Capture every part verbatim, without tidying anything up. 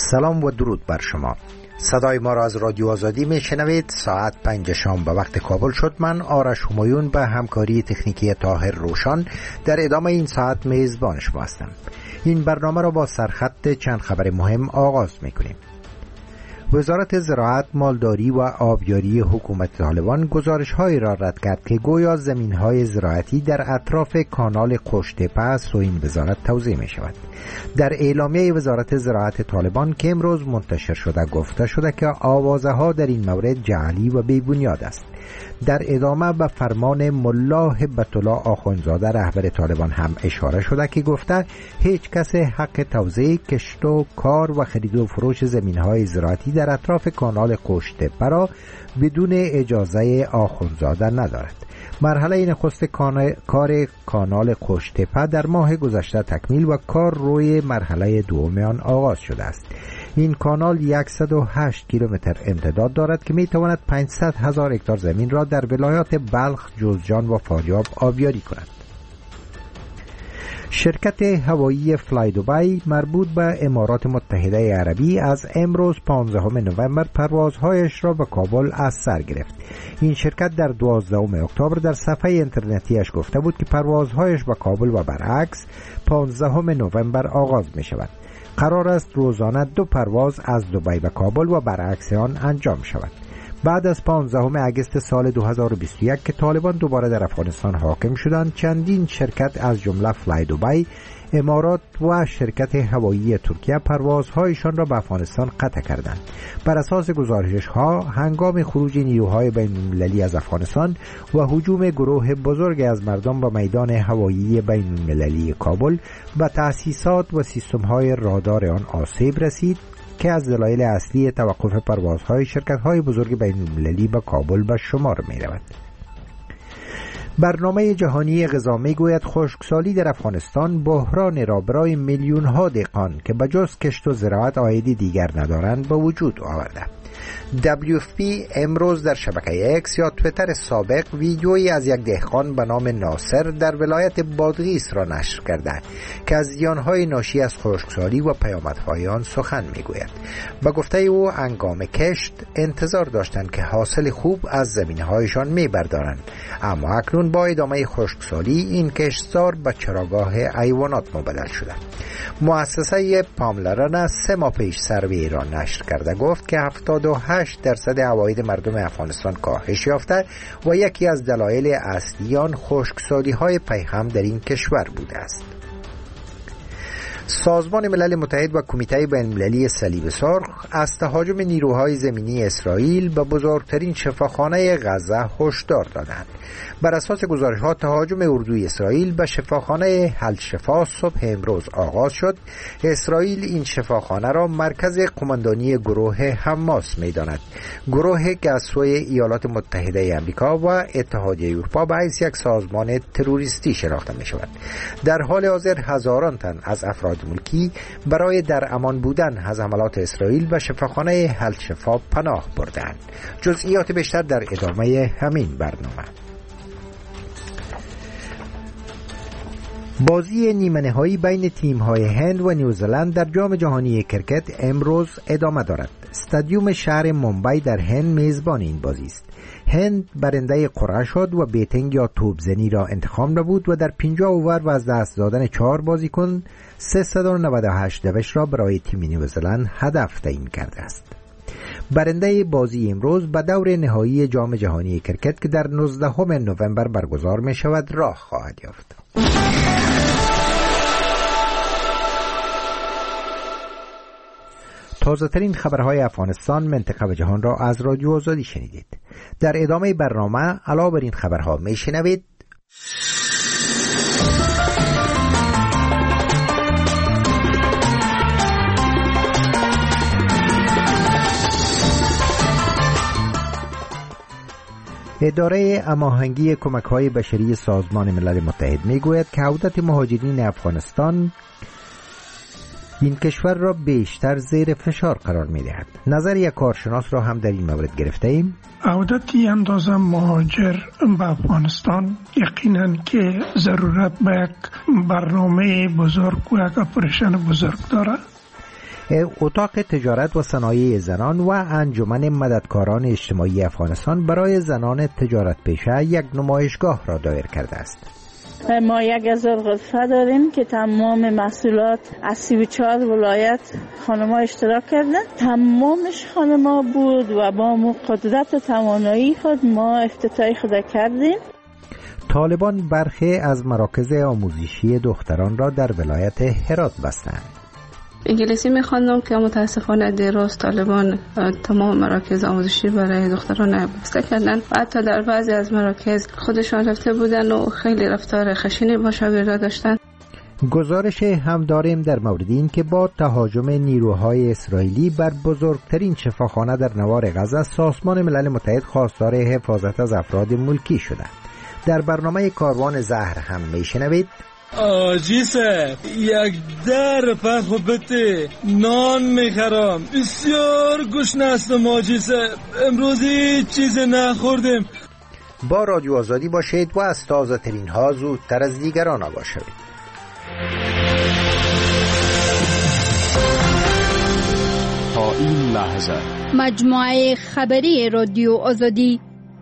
سلام و درود بر شما. صدای ما را از رادیو آزادی میشنوید. ساعت پنج شام به وقت کابل شد. من آرش همایون به همکاری تکنیکی طاهر روشان در ادامه این ساعت میزبان شما هستم. این برنامه را با سرخط چند خبر مهم آغاز میکنیم. وزارت زراعت، مالداری و آبیاری حکومت طالبان گزارش‌هایی را رد کرد که گویا زمین‌های زراعتی در اطراف کانال قشته‌په است و این وزارت توضیح می‌شود. در اعلامیه وزارت زراعت طالبان که امروز منتشر شده گفته شده که آوازه‌ها در این مورد جعلی و بی‌بنیاد است. در ادامه به فرمان ملا هبت الله آخوندزاده رهبر طالبان هم اشاره شده که گفته هیچ کس حق توزیع، کشت و کار و خرید و فروش زمین‌های زراعتی در اطراف کانال قشته‌په را بدون اجازه آخوندزاده ندارد. مرحله نخست کار کانال قشته‌په در ماه گذشته تکمیل و کار روی مرحله دوم آن آغاز شده است. این کانال صد و هشت کیلومتر امتداد دارد که می تواند پانصد هزار هکتار زمین را در ولایات بلخ، جوزجان و فاریاب آبیاری کند. شرکت هوایی فلای دبی مربوط به امارات متحده عربی از امروز پانزدهم نوامبر پروازهایش را به کابل از سر گرفت. این شرکت در دوازدهم اکتبر در صفحه اینترنتیش گفته بود که پروازهایش به کابل و برعکس پانزدهم نوامبر آغاز می شود. قرار است روزانه دو پرواز از دبی به کابل و برعکس آن انجام شود. بعد از پانزدهم اگست سال دو هزار و بیست و یک که طالبان دوباره در افغانستان حاکم شدند، چندین شرکت از جمله فلای دبی، امارات و شرکت هوایی ترکیه پروازهایشان را به افغانستان قطع کردند. بر اساس گزارش ها هنگام خروج نیروهای بین المللی از افغانستان و هجوم گروه بزرگ از مردم به میدان هوایی بین المللی کابل به تأسیسات و سیستم های رادار آن آسیب رسید که از دلایل اصلی توقف پروازهای شرکت‌های بزرگ بین المللی به کابل به شمار می‌رود. برنامه جهانی غذا میگوید خشکسالی در افغانستان بحران را برای میلیون‌ها دهقان که به جز کشت و زراعت عایدی دیگر ندارند به وجود آورده. دبلیو اف پی امروز در شبکه اکس یا تویتر سابق ویدیویی از یک دهقان به نام ناصر در ولایت بادغیس را نشر کرده که از زیانهای ناشی از خشکسالی و پیامدهای آن سخن میگوید. به گفته او هنگام کشت انتظار داشتند که حاصل خوب از زمینهایشان میبردارند، اما اکنون با ادامه خشکسالی این کشتزار به چراگاه حیوانات مبدل شده. مؤسسه پاملرن سه ماه پیش سروی را نشر کرده گفت که هفتاد و هشت درصد عواید مردم افغانستان کاهش یافته و یکی از دلایل اصلی آن خشکسالی های پیهم در این کشور بوده است. سازمان ملل متحد و کمیته بین المللی صلیب سرخ از تهاجم نیروهای زمینی اسرائیل به بزرگترین شفاخانه غزه هشدار دادند. بر اساس گزارش‌ها تهاجم اردوی اسرائیل به شفاخانه الشفا صبح امروز آغاز شد. اسرائیل این شفاخانه را مرکز قماندانی گروه حماس می‌داند. گروه که از سوی ایالات متحده آمریکا و اتحادیه اروپا به حیث یک سازمان تروریستی شناخته می‌شود. در حال حاضر هزاران تن از افراد ملکی برای در امان بودن از حملات اسرائیل به شفاخانه الشفا پناه بردند. جزئیات بیشتر در ادامه همین برنامه. بازی نیمه نهایی بین تیم‌های هند و نیوزلند در جام جهانی کرکت امروز ادامه دارد. استادیوم شهر مومبای در هند میزبان این بازی است. هند برنده قرعه شد و بیتینگ یا توپزنی را انتخاب نمود و در پنجاه اوور و از دست دادن چهار بازیکن سیصد و نود و هشت دوش را برای تیم نیوزلند هدف تعیین کرده است. برنده بازی امروز به دور نهایی جام جهانی کرکت که در نوزدهم نوامبر برگزار می شود راه خواهد یافت. تازه ترین خبرهای افغانستان، منطقه و جهان را از رادیو آزادی شنیدید. در ادامه برنامه علاوه بر این خبرها می شنوید: اداره هماهنگی کمک‌های بشری سازمان ملل متحد می‌گوید که عودت مهاجرین افغانستان این کشور را بیشتر زیر فشار قرار می‌دهد. نظر یک کارشناس را هم در این مورد گرفته ایم. عودت این اندازه مهاجر به افغانستان یقیناً که ضرورت به یک برنامه بزرگ و یک اپریشن بزرگ دارد. اتاق تجارت و صنایع زنان و انجمن مددکاران اجتماعی افغانستان برای زنان تجارت پیشه یک نمایشگاه را دایر کرده است. ما یک هزار غرفه داریم که تمام محصولات از سی و چهار ولایت خانم‌ها اشتراک کردن. تمامش خانم‌ها بود و با قدرت و توانایی خود ما افتتاح خود کردیم. طالبان برخی از مراکز آموزشی دختران را در ولایت هرات بستند. انگلیسی می‌خواندم که متاسفانه دیروز طالبان تمام مراکز آموزشی برای دختران بسته کردن و حتی در بعضی از مراکز خودشان رفته بودن و خیلی رفتار خشنی با شاگردان داشتن. گزارش هم داریم در مورد این که با تهاجم نیروهای اسرائیلی بر بزرگترین شفاخانه در نوار غزه، سازمان ملل متحد خواستار حفاظت از افراد ملکی شده. در برنامه کاروان زهر هم میشنوید آجی صاحب یک در پخ بته نان میخرم، بسیار گشنه هستم آجی صاحب، امروز هیچ چیز نخوردم. با رادیو آزادی باشید و از تازه ترین ها زودتر از دیگران آگاه شوید. تا این لحظه مجموعه خبری رادیو آزادی.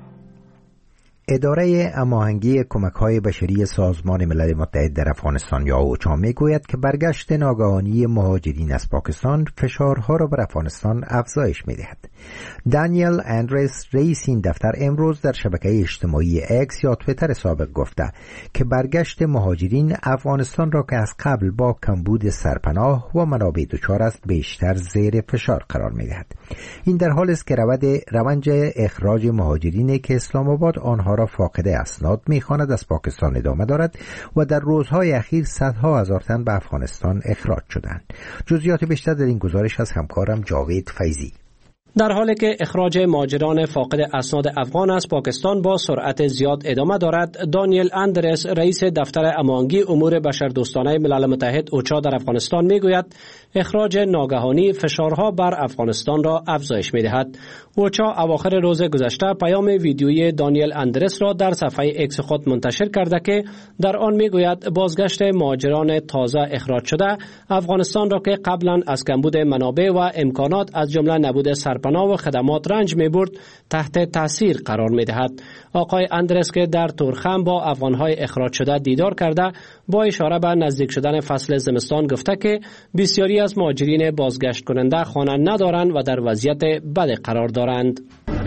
اداره هماهنگی کمک‌های بشری سازمان ملل متحد در افغانستان یا اوچا میگوید که برگشت ناگهانی مهاجرین از پاکستان فشارها را بر افغانستان افزایش می‌دهد. دانیل اندرس رئیس این دفتر امروز در شبکه اجتماعی اکس یا توییتر سابق گفته که برگشت مهاجرین افغانستان را که از قبل با کمبود سرپناه و منابع دچار است بیشتر زیر فشار قرار می‌دهد. این در حالی است که روند اخراج مهاجرین که اسلام آباد آنها را فاقد اسناد می‌خواند از پاکستان ادامه دارد و در روزهای اخیر صدها هزار تن به افغانستان اخراج شدند. جزئیات بیشتر در این گزارش از همکارم جاوید فیضی. در حالی که اخراج مهاجران فاقد اسناد افغان از پاکستان با سرعت زیاد ادامه دارد، دانیل اندرس رئیس دفتر هماهنگی امور بشردوستانه ملل متحد اوچا در افغانستان میگوید اخراج ناگهانی فشارها بر افغانستان را افزایش میدهد. اوچا اواخر روز گذشته پیام ویدیویی دانیل اندرس را در صفحه اکس خود منتشر کرده که در آن میگوید بازگشت مهاجران تازه اخراج شده افغانستان را که قبلا از کمبود منابع و امکانات از جمله نبود سرپناه و خدمات رنج میبرد تحت تاثیر قرار میدهد. آقای اندرس که در تورخم با افغانهای اخراج شده دیدار کرده با اشاره به نزدیک شدن فصل زمستان گفته که بسیاری از مهاجرین بازگشت کننده خانه ندارند و در وضعیت بد قرار دارند.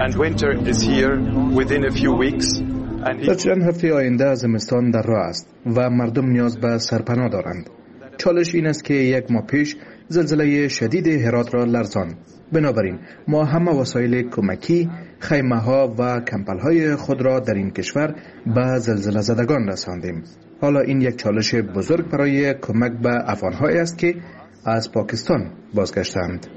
در چند هفته آینده زمستان در راه است و مردم نیاز به سرپناه دارند. چالش این است که یک ماه پیش زلزله شدید هرات را لرزاند. بنابراین ما همه وسایل کمکی، خیمه ها و کمپل های خود را در این کشور به زلزله زدگان رساندیم. حالا این یک چالش بزرگ برای کمک به افغان‌هایی است که از پاکستان بازگشتند.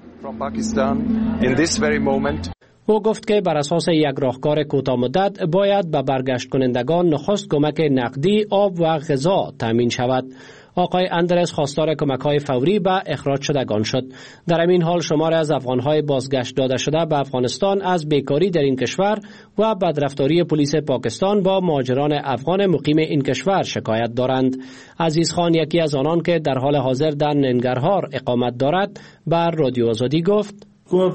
او گفت که بر اساس یک راهکار کوتاه مدت باید به برگشت کنندگان نخست کمک نقدی، آب و غذا تامین شود. آقای اندرس خواستار کمک‌های فوری به اخراج شدگان شد. در همین حال شمار از افغان‌های بازگشت داده شده به افغانستان از بیکاری در این کشور و بدرفتاری پلیس پاکستان با مهاجران افغان مقیم این کشور شکایت دارند. عزیز خان یکی از آنان که در حال حاضر در ننگرهار اقامت دارد بر رادیو آزادی گفت: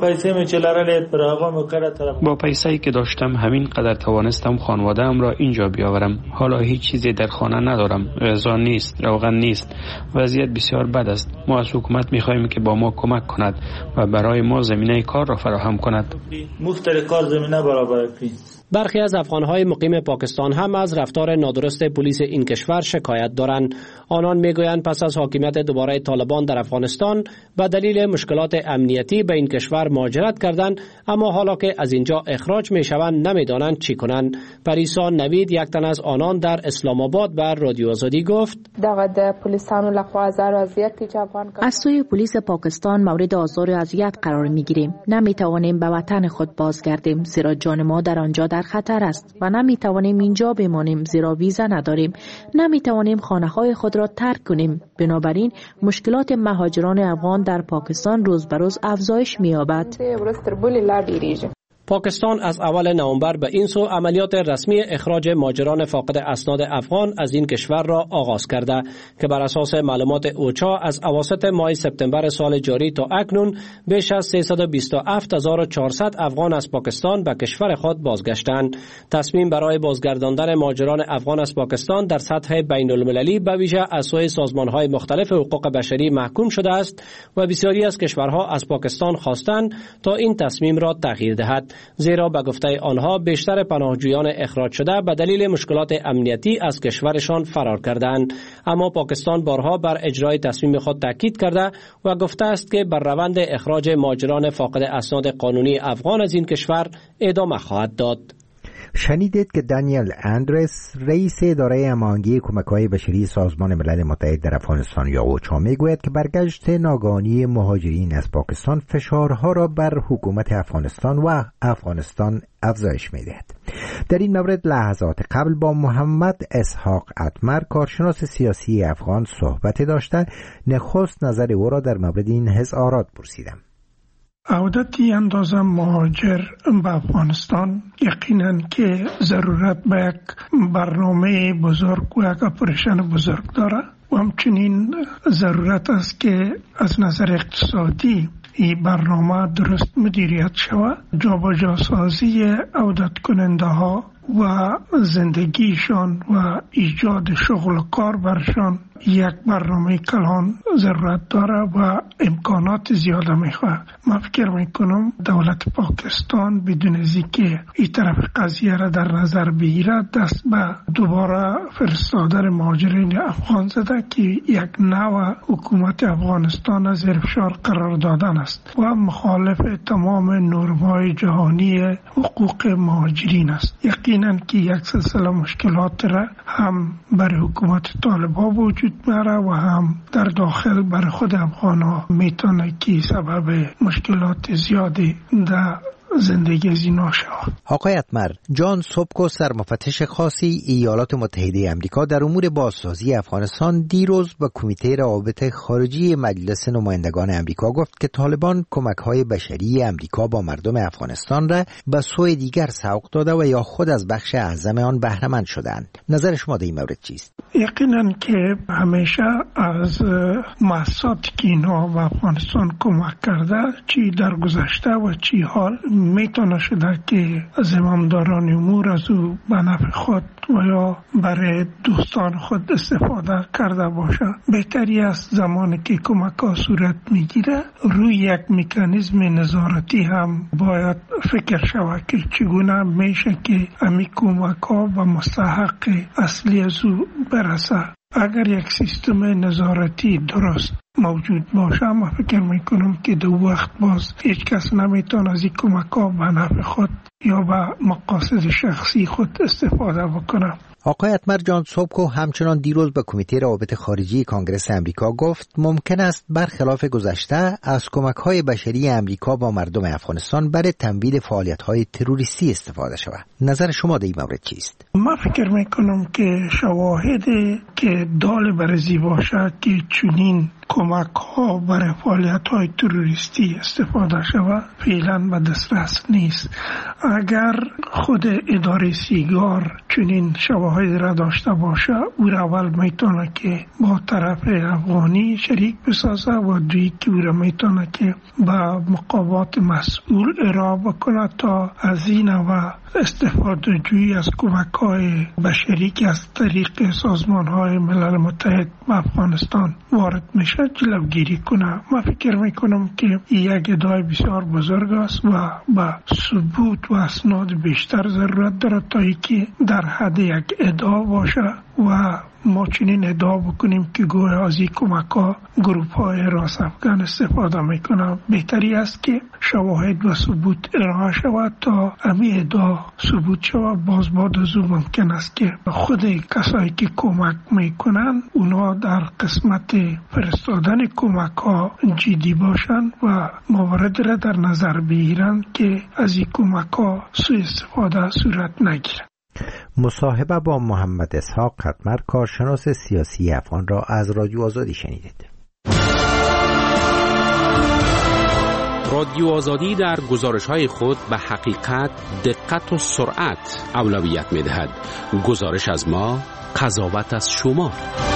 با پیسه‌ای که داشتم همین قدر توانستم خانواده‌ام را اینجا بیاورم. حالا هیچ چیزی در خانه ندارم. غذا نیست، روغن نیست. وضعیت بسیار بد است. ما از حکومت می‌خواهیم که با ما کمک کند و برای ما زمینه کار را فراهم کند. برخی از افغان‌های مقیم پاکستان هم از رفتار نادرست پلیس این کشور شکایت دارند. آنان میگویند پس از حاکمیت دوباره طالبان در افغانستان به دلیل مشکلات امنیتی به این کشور مهاجرت کردند، اما حالا که از اینجا اخراج میشوند نمیدانند چی کنند. پریسا نوید یک تن از آنان در اسلام آباد بر رادیو آزادی گفت: از سوی پلیس پاکستان مورد آزار و اذیت قرار میگیریم. نمیتوانیم به وطن خود بازگردیم زیرا جان ما در آنجا در خطر است و نمیتوانیم اینجا بمانیم زیرا ویزا نداریم. نمیتوانیم خانه‌های خود را ترک کنیم. بنابراین مشکلات مهاجران افغان در پاکستان روز به روز افزایش می‌یابد. پاکستان از اول نوامبر به این سو عملیات رسمی اخراج مهاجران فاقد اسناد افغان از این کشور را آغاز کرده که بر اساس معلومات اوچا از اواسط ماه سپتامبر سال جاری تا اکنون بیش از سیصد و بیست و هفت هزار و چهارصد افغان از پاکستان به کشور خود بازگشتند. تصمیم برای بازگرداندن مهاجران افغان از پاکستان در سطح بین المللی به ویژه از سوی سازمان‌های مختلف حقوق بشری محکوم شده است و بسیاری از کشورها از پاکستان خواستند تا این تصمیم را تغییر دهد، زیرا به گفته آنها بیشتر پناهجویان اخراج شده به دلیل مشکلات امنیتی از کشورشان فرار کردند. اما پاکستان بارها بر اجرای تصمیم خود تاکید کرده و گفته است که بر روند اخراج مهاجران فاقد اسناد قانونی افغان از این کشور ادامه خواهد داد. شنیدید که دانیل اندرس رئیس اداره هماهنگی کمک‌های بشری سازمان ملل متحد در افغانستان یا اوچا میگوید که برگشت ناگهانی مهاجرین از پاکستان فشارها را بر حکومت افغانستان و افغانستان افزایش می‌دهد. در این مورد لحظات قبل با محمد اسحاق اتمر کارشناس سیاسی افغان صحبت داشته. نخست نظر او را در مورد این اظهارات پرسیدم. عودتی اندازه مهاجر به افغانستان یقینا که ضرورت به یک برنامه بزرگ و یک اپریشن بزرگ داره و همچنین ضرورت است که از نظر اقتصادی این برنامه درست مدیریت شود. جابجا سازی عودت کننده ها و زندگیشان و ایجاد شغل و کار برشان یک برنامه کلان ضرورت داره و امکانات زیاده میخواد. من فکر میکنم دولت پاکستان بدون از اینکه این طرف قضیه را در نظر بگیره دست به دوباره فرستادن مهاجرین افغان زده که یک نوع حکومت افغانستان از زیر فشار قرار دادن است و مخالف تمام نرم‌های جهانی حقوق مهاجرین است. یقینا که یک سلسله مشکلات را هم برای حکومت طالبان وجود میاره و هم در داخل برای خود افغان‌ها میتونه که سبب مشکلات زیادی در زندگی از اینا شود. آقای اتمر، جان سوبکو سرمفتش خاصی ایالات متحده آمریکا در امور بازسازی افغانستان دیروز به کمیته روابط خارجی مجلس نمایندگان آمریکا گفت که طالبان کمک‌های بشری آمریکا با مردم افغانستان را به سوی دیگر سوق داده و یا خود از بخش اعظم آن بهره مند شدند. نظر شما در این مورد چیست؟ یقینا که همیشه از مؤسساتی که اینها به افغانستان کمک کرده چی در گذشته و چی حال میتونه شده که از امامداران امور از او به نفع خود و یا برای دوستان خود استفاده کرده باشه. بهتری است زمانی که کمک ها صورت میگیره روی یک مکانیزم نظارتی هم باید فکر شود که چگونه میشه که امی کمک ها و مستحق اصلی از او برسه. اگر یک سیستم نظارتی درست موجود باشه ما فکر میکنم که دو وقت باز هیچ کس نمیتونه از این کمک ها به نفع خود یا به مقاصد شخصی خود استفاده بکنه. آقای اتمر، جان سوبکو همچنان دیروز به کمیته روابط خارجی کانگرس امریکا گفت ممکن است برخلاف گذشته از کمک‌های بشری امریکا با مردم افغانستان برای تمویل فعالیت‌های تروریستی استفاده شود. نظر شما در این مورد چیست؟ من فکر میکنم که شواهدی که دال برزی باشه که چنین کمک ها برای فعالیت های تروریستی استفاده شود فعلا به دسترس نیست. اگر خود اداره سیگار چنین شواهد را داشته باشه او را اول میتونه که با طرف افغانی شریک بسازه و دوی که او را میتونه که با مقامات مسئول ارائه بکنه تا از این و استفاده جویی از کمک های بشری که از طریق سازمان های ملل متحد به افغانستان وارد میشه جلوگیری کنه. من فکر میکنم که یک ادعای بسیار بزرگ است و با ثبوت و اسناد بیشتر ضرورت داره تا اینکه در حد یک ادعا باشه و ما چنین ادعا بکنیم که گویا از این کمک ها گروپ های راست افغان استفاده میکنه. بهتری است که شواهد و ثبوت ارائه شود تا همین ادعا ثبوت شود. باز بعد از اون ممکن است که خود کسایی که کمک میکنن اونا در قسمت فرستادن کمک ها جدی باشن و موارد را در نظر بگیرن که از این کمک ها سوء استفاده صورت نگیرد. مصاحبه با محمد اسحاق اتمر کارشناس سیاسی افغان را از رادیو آزادی شنیدید. رادیو آزادی در گزارش‌های خود به حقیقت، دقت و سرعت اولویت می‌دهد. گزارش از ما، قضاوت از شما.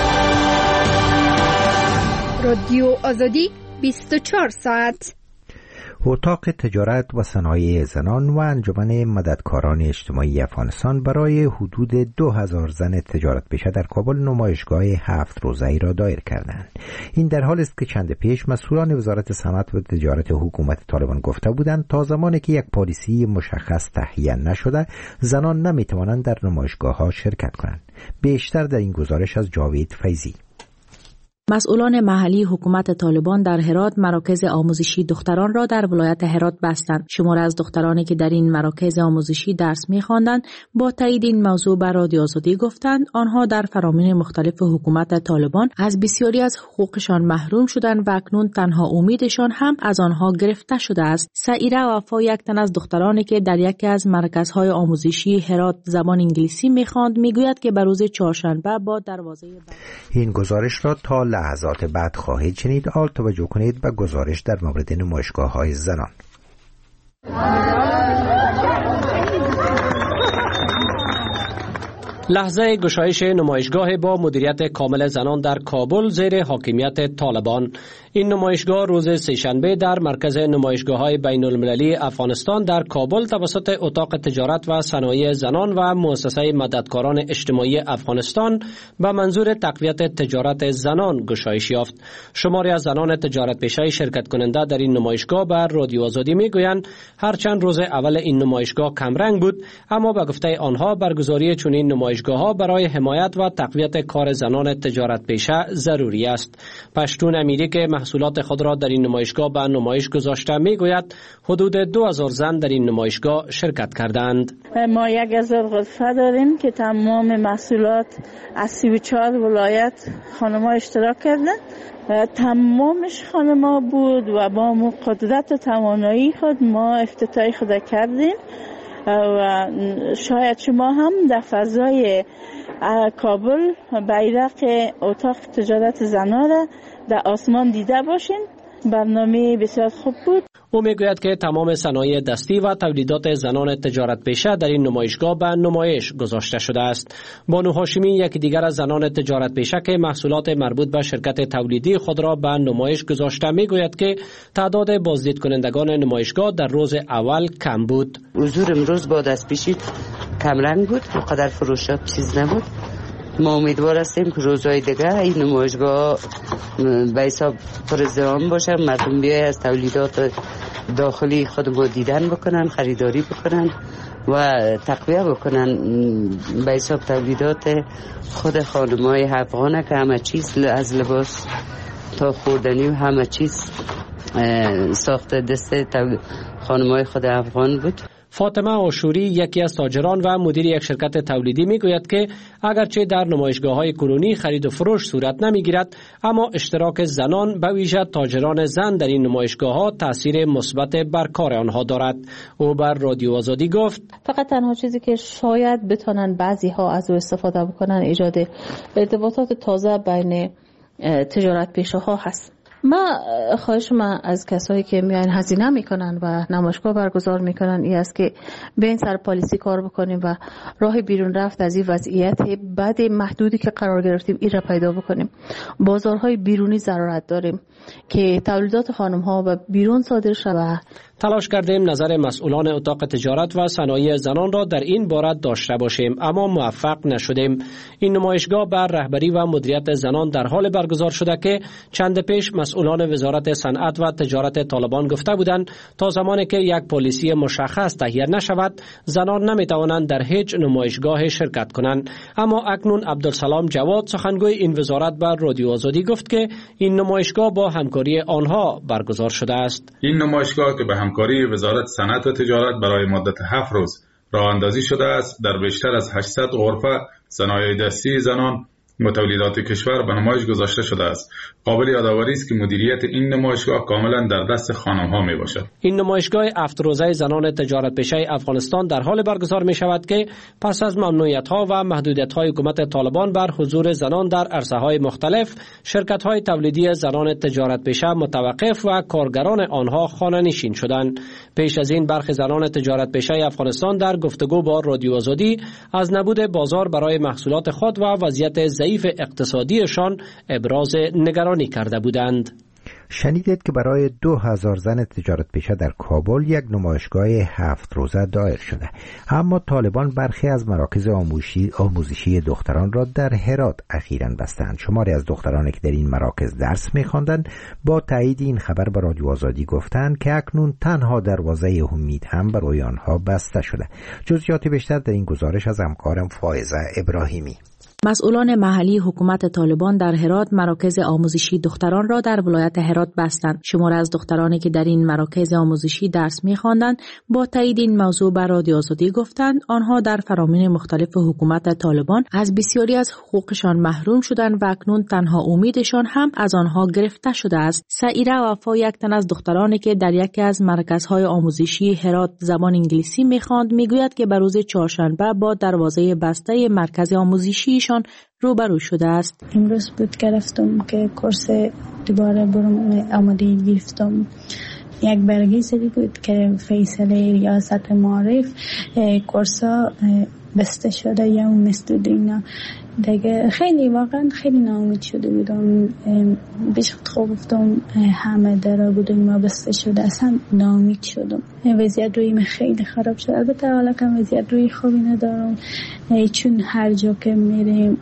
رادیو آزادی بیست و چهار ساعت. اتاق تجارت و صنایع زنان و انجمن مددکاران اجتماعی افغانستان برای حدود دو هزار زن تجارت پیشه در کابل نمایشگاه هفت روزه‌ای را دایر کردند. این در حالی است که چند پیش مسئولان وزارت صنعت و تجارت حکومت طالبان گفته بودند تا زمانی که یک پالیسی مشخص تهیه نشده، زنان نمی‌توانند در نمایشگاه‌ها شرکت کنند. بیشتر در این گزارش از جاوید فیضی. مسئولان محلی حکومت طالبان در هرات مراکز آموزشی دختران را در ولایت هرات بستند. شمار از دخترانی که در این مراکز آموزشی درس می‌خواندند با تایید این موضوع بر رادیو آزادی گفتند آنها در فرامین مختلف حکومت طالبان از بسیاری از حقوقشان محروم شدند و اکنون تنها امیدشان هم از آنها گرفته شده است. سعیره وفا یک تن از دخترانی که در یکی از مرکزهای آموزشی هرات زبان انگلیسی می‌خواند میگوید که به روز چهارشنبه با دروازه این گزارش را تا لحظات بعد خواهید شنید. آل توجه کنید به گزارش در مورد نمایشگاه‌های زنان. لحظه گشایش نمایشگاه با مدیریت کامل زنان در کابل زیر حاکمیت طالبان. این نمایشگاه روز سه‌شنبه در مرکز نمایشگاه‌های بین‌المللی افغانستان در کابل توسط اتاق تجارت و صنایع زنان و مؤسسه مددکاران اجتماعی افغانستان به منظور تقویت تجارت زنان گشایش یافت. شماری از زنان تجارت پیشه شرکت کننده در این نمایشگاه بر رادیو آزادی میگویند هرچند روز اول این نمایشگاه کمرنگ بود، اما به گفته آنها برگزاری چنین نمایشگاه‌ها برای حمایت و تقویت کار زنان تجارت پیشه ضروری است. پشتون امیری که محصولات خود را در این نمایشگاه به نمایش گذاشته میگوید حدود دو هزار زن در این نمایشگاه شرکت کردند. ما یک هزار غرفه داریم که تمام محصولات از سی و چهار ولایت خانم‌ها اشتراک کردند. تمامش خانم‌ها بود و با مو قدرت و توانایی خود ما افتتاح خود کردیم و شاید شما هم در فضای کابل بیرق اتاق تجارت زنان را در آسمان دیده باشین. برنامه بسیار خوب بود. او میگوید که تمام صنایع دستی و تولیدات زنان تجارت پیشه در این نمایشگاه به نمایش گذاشته شده است. بانو هاشمی یک دیگر از زنان تجارت پیشه که محصولات مربوط به شرکت تولیدی خود را به نمایش گذاشته میگوید که تعداد بازدید کنندگان نمایشگاه در روز اول کم بود. حضور امروز با دست پیشی کمرنگ بود، قدر فروشات چیز نبود. ما امیدوار هستیم که روزهای دیگه این نمایشگاه به حساب پرزدحام باشه، مردم بیای از تولیدات داخلی خود دیدن بکنن، خریداری بکنن و تقویه بکنن به حساب تولیدات خود خانم‌های افغانه که همه چیز از لباس تا خوردنی و همه چیز ساخت دست خانم‌های خود افغان بود. فاطمه آشوری یکی از تاجران و مدیر یک شرکت تولیدی میگوید که اگرچه در نمایشگاه‌های کنونی خرید و فروش صورت نمیگیرد، اما اشتراک زنان به ویژه تاجران زن در این نمایشگاه‌ها تاثیر مثبت بر کار آنها دارد. او بر رادیو آزادی گفت فقط تنها چیزی که شاید بتونن بعضی‌ها از او استفاده بکنن ایجاد ارتباطات تازه بین تجارت پیشه‌ها هست. ما خواهش ما از کسایی که میان هزینه میکنن و نمایشگاه برگزار میکنن این است که به این سر پالیسی کار بکنیم و راه بیرون رفت از این وضعیت بعد محدودی که قرار گرفتیم این را پیدا بکنیم. بازارهای بیرونی ضرورت داریم که تولیدات خانم ها و بیرون صادر شود. تلاش کردیم نظر مسئولان اتاق تجارت و صنایع زنان را در این باره داشته باشیم، اما موفق نشدیم. این نمایشگاه بر رهبری و مدیریت زنان در حال برگزار شده که چند پیش مسئولان وزارت صنعت و تجارت طالبان گفته بودند تا زمانی که یک پالیسی مشخص تهیه نشود زنان نمیتوانند در هیچ نمایشگاه شرکت کنند. اما اکنون عبدالسلام جواد سخنگوی این وزارت بر رادیو آزادی گفت که این نمایشگاه با همکاری آنها برگزار شده است. این نمایشگاه که به همکاری وزارت صنعت و تجارت برای مدت هفت روز راه اندازی شده است، در بیشتر از هشتصد غرفه صنایع دستی زنان تولیدات کشور به نمایش گذاشته شده است. قابل یادآوری است که مدیریت این نمایشگاه کاملا در دست خانم‌ها میباشد. این نمایشگاه هفت روزه زنان تجارت پیشه افغانستان در حال برگزار می شود که پس از ممنوعیت‌ها و محدودیت‌های حکومت طالبان بر حضور زنان در عرصه‌های مختلف، شرکت‌های تولیدی زنان تجارت پیشه متوقف و کارگران آنها خانه‌نشین شدند. پیش از این برخی زنان تجارت پیشه افغانستان در گفتگو با رادیو آزادی از نبود بازار برای محصولات خود و وضعیت ضعیف اقتصادیشان ابراز نگرانی کرده بودند. شنیدید که برای دو هزار زن تجارت پیشه در کابل یک نمایشگاه هفت روزه دایر شده. اما طالبان برخی از مراکز آموزشی آموزشی دختران را در هرات اخیراً بستند. شماری از دخترانی که در این مراکز درس می‌خواندند با تایید این خبر به رادیو آزادی گفتند که اکنون تنها دروازه امید هم برای آنها بسته شده. جزئیات بیشتر در این گزارش از همکارم فائزه ابراهیمی. مسئولان محلی حکومت طالبان در هرات مراکز آموزشی دختران را در ولایت هرات بستند. شماری از دخترانی که در این مراکز آموزشی درس می‌خواندند با تایید این موضوع بر رادیو آزادی گفتند آنها در فرامین مختلف حکومت طالبان از بسیاری از حقوقشان محروم شدند و اکنون تنها امیدشان هم از آنها گرفته شده است. سعیره وفا یک تن از دخترانی که در یکی از مرکزهای آموزشی هرات زبان انگلیسی می‌خواند میگوید که بر روز چهارشنبه با دروازه بسته مرکز آموزشی روبرو شده است. امروز بود که رفتم که کورس دوباره برم آمادگی گرفتم. یک برگزیدی بود که فیصله ریاست معارف کورسا بسته شده یا مثل دینا دیگه. خیلی واقعا خیلی ناامید شده بودم. بیش خوب گفتم همه درا بودم ما بسته شده اصلا ناامید شدم. وضعیت روی من خیلی خراب شد. البته حالا که وضعیت روی خوبی ندارم چون هر جا که میریم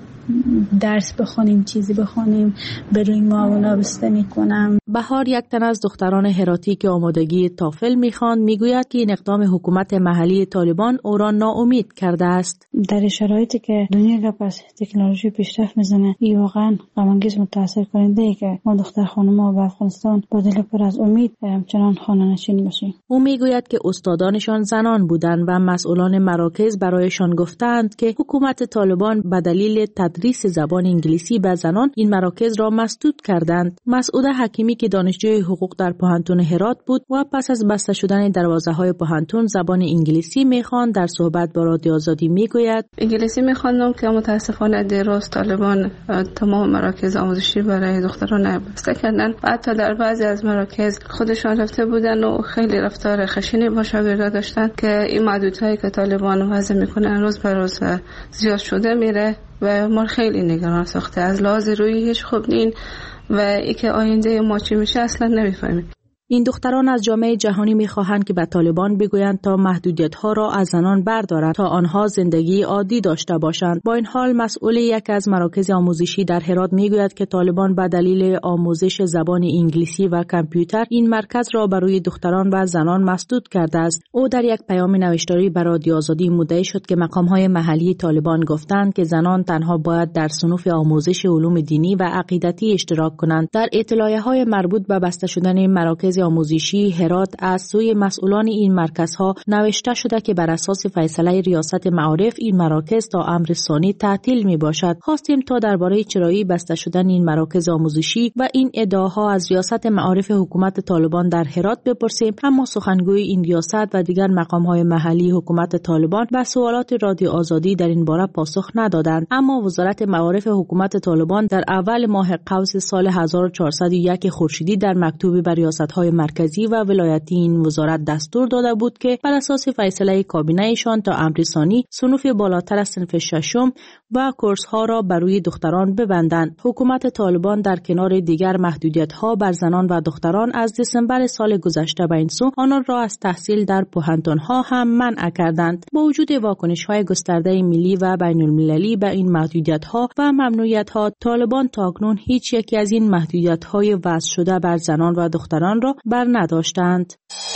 درس بخونیم چیزی بخونیم به روی ما اونا بسته میکنم. بهار یک تن از دختران هراتی که آمادگی تافل میخواند میگوید که این اقدام حکومت محلی طالبان او را ناامید کرده است. در شرایطی که دنیا پس تکنولوژی پیشرفت میزنه این واقعا غم انگیز متاثر کننده ای که ما دختر خانم‌ها به افغانستان با دل پر از امید همچنان خانه‌نشین باشیم. او میگوید که استادانشان زنان بودند و مسئولان مراکز برایشان گفتند که حکومت طالبان به دلیل تدریس زبان انگلیسی به زنان این مراکز را مسدود کردند. مسعود حکیمی که دانشجوی حقوق در پوهنتون هرات بود و پس از بسته شدن دروازه‌های پوهنتون زبان انگلیسی می‌خواند در صحبت با رادیو آزادی میگوید انگلیسی می‌خواندم که متاسفانه دیروز طالبان تمام مراکز آموزشی برای دختران بسته کردن و حتی در بعضی از مراکز خودشان رفته بودن و خیلی رفتار خشنی با شاگردان داشتن که این محدودیتایی که طالبان وضع می‌کنن روز به روز زیاد شده میره و ما خیلی نگران ساخته. از لحاظ روحی هیچ خوب نین و ای که آینده ما چی میشه اصلا نمیفهمیم. این دختران از جامعه جهانی میخواهند که به طالبان بگویند تا محدودیت‌ها را از زنان بردارند تا آنها زندگی عادی داشته باشند. با این حال مسئول یک از مراکز آموزشی در هرات میگوید که طالبان به دلیل آموزش زبان انگلیسی و کامپیوتر این مرکز را برای دختران و زنان مسدود کرده است. او در یک پیام نوشتاری به رادیو آزادی مدعی شد که مقام‌های محلی طالبان گفتند که زنان تنها باید در صنوف آموزش علوم دینی و عقیدتی اشتراک کنند. در اطلاعیه‌های مربوط به بسته شدن مراکز آموزشی هرات از سوی مسئولان این مرکزها نوشته شده که بر اساس فیصله ریاست معارف این مراکز تا امر ثانی تعطیل می باشد. خواستیم تا درباره چرایی بسته شدن این مراکز آموزشی و این ادعاها از ریاست معارف حکومت طالبان در هرات بپرسیم، اما سخنگوی این ریاست و دیگر مقام‌های محلی حکومت طالبان به سوالات رادیو آزادی در این باره پاسخ ندادند. اما وزارت معارف حکومت طالبان در اول ماه قوس سال هزار و چهارصد و یک خورشیدی در مکتوبی به ریاست‌های مرکزی و ولایتی این وزارت دستور داده بود که بر اساس فیصله کابینه ایشان تا امر ثانی صنوف بالاتر از صنف ششم و کورس ها را بر روی دختران ببندند. حکومت طالبان در کنار دیگر محدودیت ها بر زنان و دختران از دسامبر سال گذشته به این سو آنان را از تحصیل در پوهنتون ها هم منع کردند. با وجود واکنش های گسترده ملی و بین المللی به این محدودیت ها و ممنوعیت ها، طالبان تاکنون هیچ یکی از این محدودیت های وضع شده بر زنان و دختران را بر نداشتند.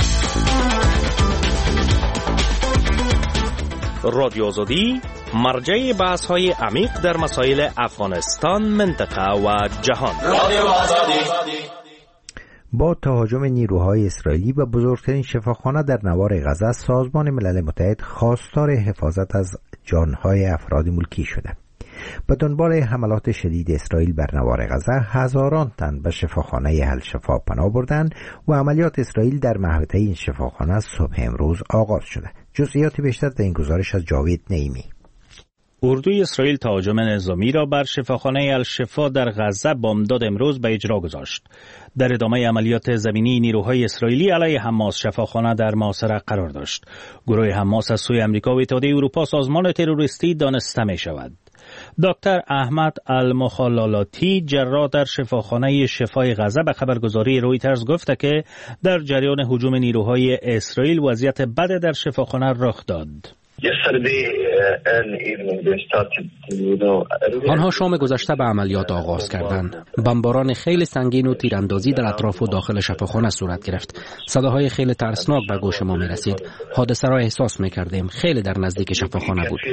رادیو آزادی مرجع بحث های عمیق در مسائل افغانستان، منطقه و جهان. رادیو آزادی. با تهاجم نیروهای اسرائیلی به بزرگترین شفاخانه در نوار غزه، سازمان ملل متحد خواستار حفاظت از جانهای افراد ملکی شده. به دنبال حملات شدید اسرائیل بر نوار غزه هزاران تن به شفاخانه الشفا پناه بردند و عملیات اسرائیل در محوطه این شفاخانه صبح امروز آغاز شده. جزئیات بیشتر در این گزارش از جاوید نعیمی. اردوی اسرائیل تهاجم نظامی را بر شفاخانه الشفا در غزه بامداد امروز به اجرا گذاشت. در ادامه عملیات زمینی نیروهای اسرائیلی علیه حماس شفاخانه در محاصره قرار داشت. گروه حماس از سوی امریکا و اتحادیه اروپا سازمان تروریستی دانسته می شود. دکتر احمد المخلالاتی جراح در شفاخانه شفای غزه به خبرگزاری رویترز گفته که در جریان هجوم نیروهای اسرائیل وضعیت بد در شفاخانه رخ داد. آنها شام گذشته به عملیات آغاز کردند. بمباران خیلی سنگین و تیراندازی در اطراف و داخل شفاخانه صورت گرفت. صداهای خیلی ترسناک به گوش ما می رسید. حادثه را احساس می کردیم. خیلی در نزدیک شفاخانه بود.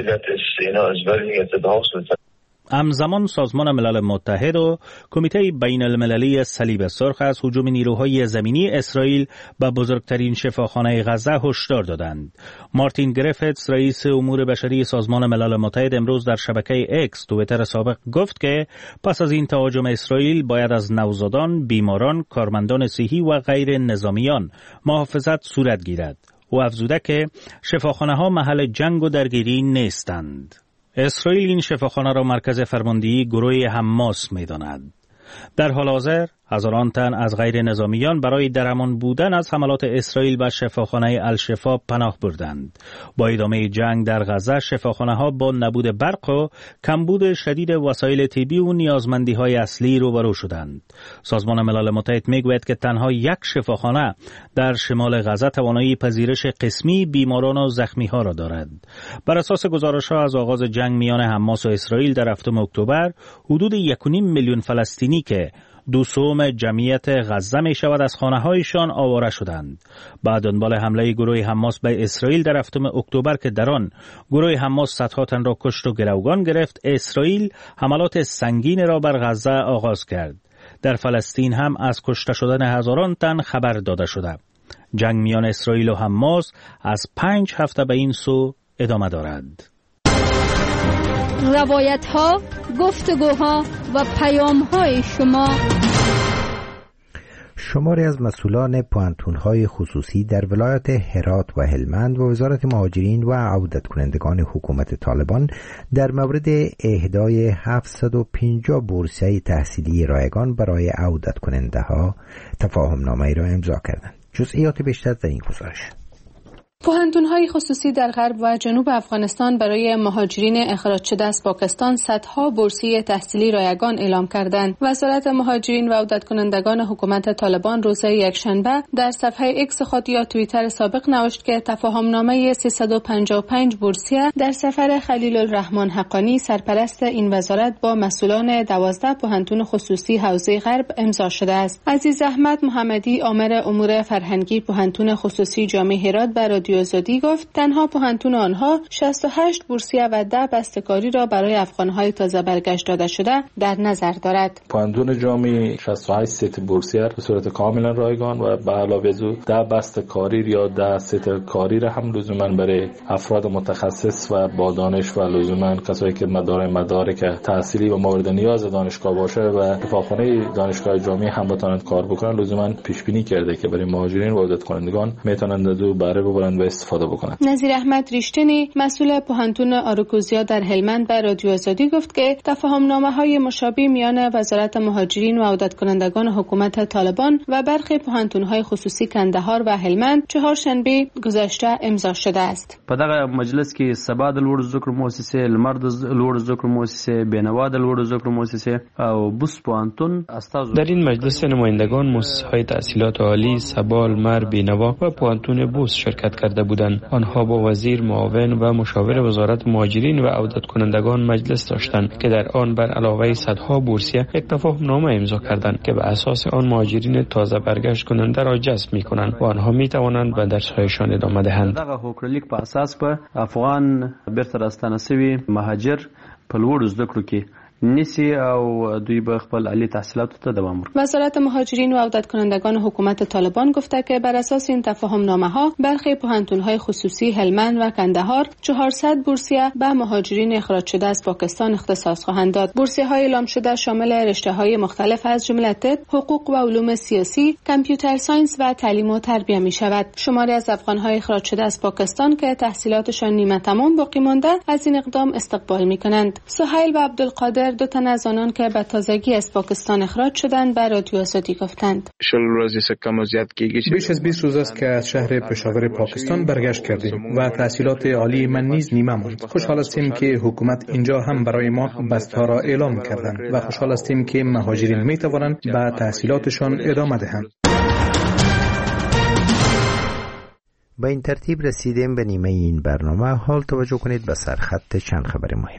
همزمان سازمان ملل متحد و کمیته بین المللی صلیب سرخ از هجوم نیروهای زمینی اسرائیل به بزرگترین شفاخانه غزه هشدار دادند. مارتین گریفتس رئیس امور بشری سازمان ملل متحد امروز در شبکه اکس توییتر سابق گفت که پس از این تهاجم اسرائیل باید از نوزادان، بیماران، کارمندان صحی و غیر نظامیان محافظت صورت گیرد. او افزوده که شفاخانه ها محل جنگ و درگیری نیستند. اسرائیل این شفاخانه را مرکز فرماندهی گروه حماس می داند. در حال حاضر هزاران تن از غیر نظامیان برای درمان بودن از حملات اسرائیل به شفاخانه الشفا پناه بردند. با ادامه جنگ در غزه شفاخانه ها با نبود برق و کمبود شدید وسایل طبی و نیازمندی های اصلی روبرو شدند. سازمان ملل متحد میگوید که تنها یک شفاخانه در شمال غزه توانایی پذیرش قسمی بیماران و زخمی ها را دارد. بر اساس گزارش ها از آغاز جنگ میان حماس و اسرائیل در هفتم اکتبر حدود یک و نیم میلیون فلسطینی که دو سوم جمعیت غزه می شود از خانه هایشان آواره شدند. بعد دنبال حمله گروه حماس به اسرائیل در هفتم اکتبر که در آن گروه حماس صدها تن را کشت و گروگان گرفت، اسرائیل حملات سنگین را بر غزه آغاز کرد. در فلسطین هم از کشته شدن هزاران تن خبر داده شده. جنگ میان اسرائیل و حماس از پنج هفته به این سو ادامه دارد. روایت ها، گفتگوها و پیام های شما. شماری از مسئولان پوهنتون‌های خصوصی در ولایت هرات و هلمند و وزارت مهاجرین و عودت کنندگان حکومت طالبان در مورد اهدای هفتصد و پنجاه بورسیه تحصیلی رایگان برای عودت کننده ها تفاهم نامه را امضا کردند. جزئیات بیشتر در این گزارش. پوهنتون‌های خصوصی در غرب و جنوب افغانستان برای مهاجرین اخراج شده از پاکستان صدها بورسیه تحصیلی رایگان اعلام کردند. وزارت مهاجرین و عودت کنندگان حکومت طالبان روز یکشنبه در صفحه اکس خود یا توییتر سابق نوشت که تفاهم‌نامه سیصد و پنجاه و پنج بورسیه در سفر خلیل الرحمن حقانی سرپرست این وزارت با مسئولان دوازده پوهنتون خصوصی حوزه غرب امضا شده است. عزیز احمد محمدی آمر امور فرهنگی پوهنتون خصوصی جامع هرات برای آزادی گفت تنها پوهنتون آنها شصت و هشت بورسیه و ده بسته‌کاری را برای افغان‌های تازه برگشت داده شده در نظر دارد. پوهنتون جامع شصت و هشت ست بورسیه به صورت کاملا رایگان و به علاوه از او ده بسته‌کاری یا ده ست کاری را هم لزوما برای افراد متخصص و با دانش و لزوما کسایی که مدارک مدارک تحصیلی و مورد نیاز دانشگاه باشه و اتفاقخانه دانشگاه جامع هم بتوانند کار بکنن لزوما پیش بینی کرده که برای مهاجرین و عودت کنندگان میتونند از او بهره ببرند و استفاده بکنند. نظیر احمد ریشتنی مسئول پوهنتون آرکوزیا در هلمند به رادیو آزادی گفت که تفاهم‌نامه‌های مشابه میان وزارت مهاجرین و عودت کنندگان حکومت طالبان و برخی پوهنتون‌های خصوصی کندهار و هلمند چهارشنبه گذشته امضا شده است. په دغه مجلس کې سبا د لوړ زده کړو مؤسسې، لمر د لوړ زده کړو مؤسسې، بینوا د لوړ زده کړو مؤسسې او بوس پوهنتون استاد. در این مجلس نمایندگان مؤسسه‌های تحصیلات عالی سبا، لمر، بینوا و پوهنتون بوس شرکت کرده بودند. آنها با وزیر معاون و مشاور وزارت مهاجرین و عودت کنندگان مجلس داشتند که در آن بر علاوه صدها بورسیه یک تفاهمنامه امضا کردند که به اساس آن مهاجرین تازه برگشت کننده را جذب می‌کنند و آنها می‌توانند به درس‌هایشان ادامه دهند. دغه هوکرلیک په اساس په افغان بیرته راستنه شوي مهاجر په لوړو زده کړو کې نیسی او دوی به خپل عالی تحصیلاتو ته دوام ورکړي. وزارت مهاجرین و عودت کنندگان حکومت طالبان گفته که بر اساس این تفاهم نامه ها برخی پوهنتون‌های خصوصی هلمند و کندهار چهارصد بورسیه به مهاجرین اخراج شده از پاکستان اختصاص خواهند داد. بورسیه‌های اعلام شده شامل رشته‌های مختلف از جمله طب، حقوق و علوم سیاسی، کامپیوتر ساینس و تعلیم و تربیت می شود. شماری از افغان‌های اخراج شده از پاکستان که تحصیلاتشان نیمه تمام باقی مانده از این اقدام استقبال می کنند. سهیل و عبدالقادر دو تن از آنان که به تازگی از پاکستان اخراج شدند به رادیو آزادی گفتند. بیش از بیست روز است که از شهر پشاور پاکستان برگشت کردیم و تحصیلات عالی من نیز نیمه ماند. خوشحال هستیم که حکومت اینجا هم برای ما بست‌ها را اعلام کردند و خوشحال هستیم که مهاجرین می توانند به تحصیلاتشان ادامه دهند. با این ترتیب رسیدیم به نیمه این برنامه. حال توجه کنید به سرخط چند خبر مهم.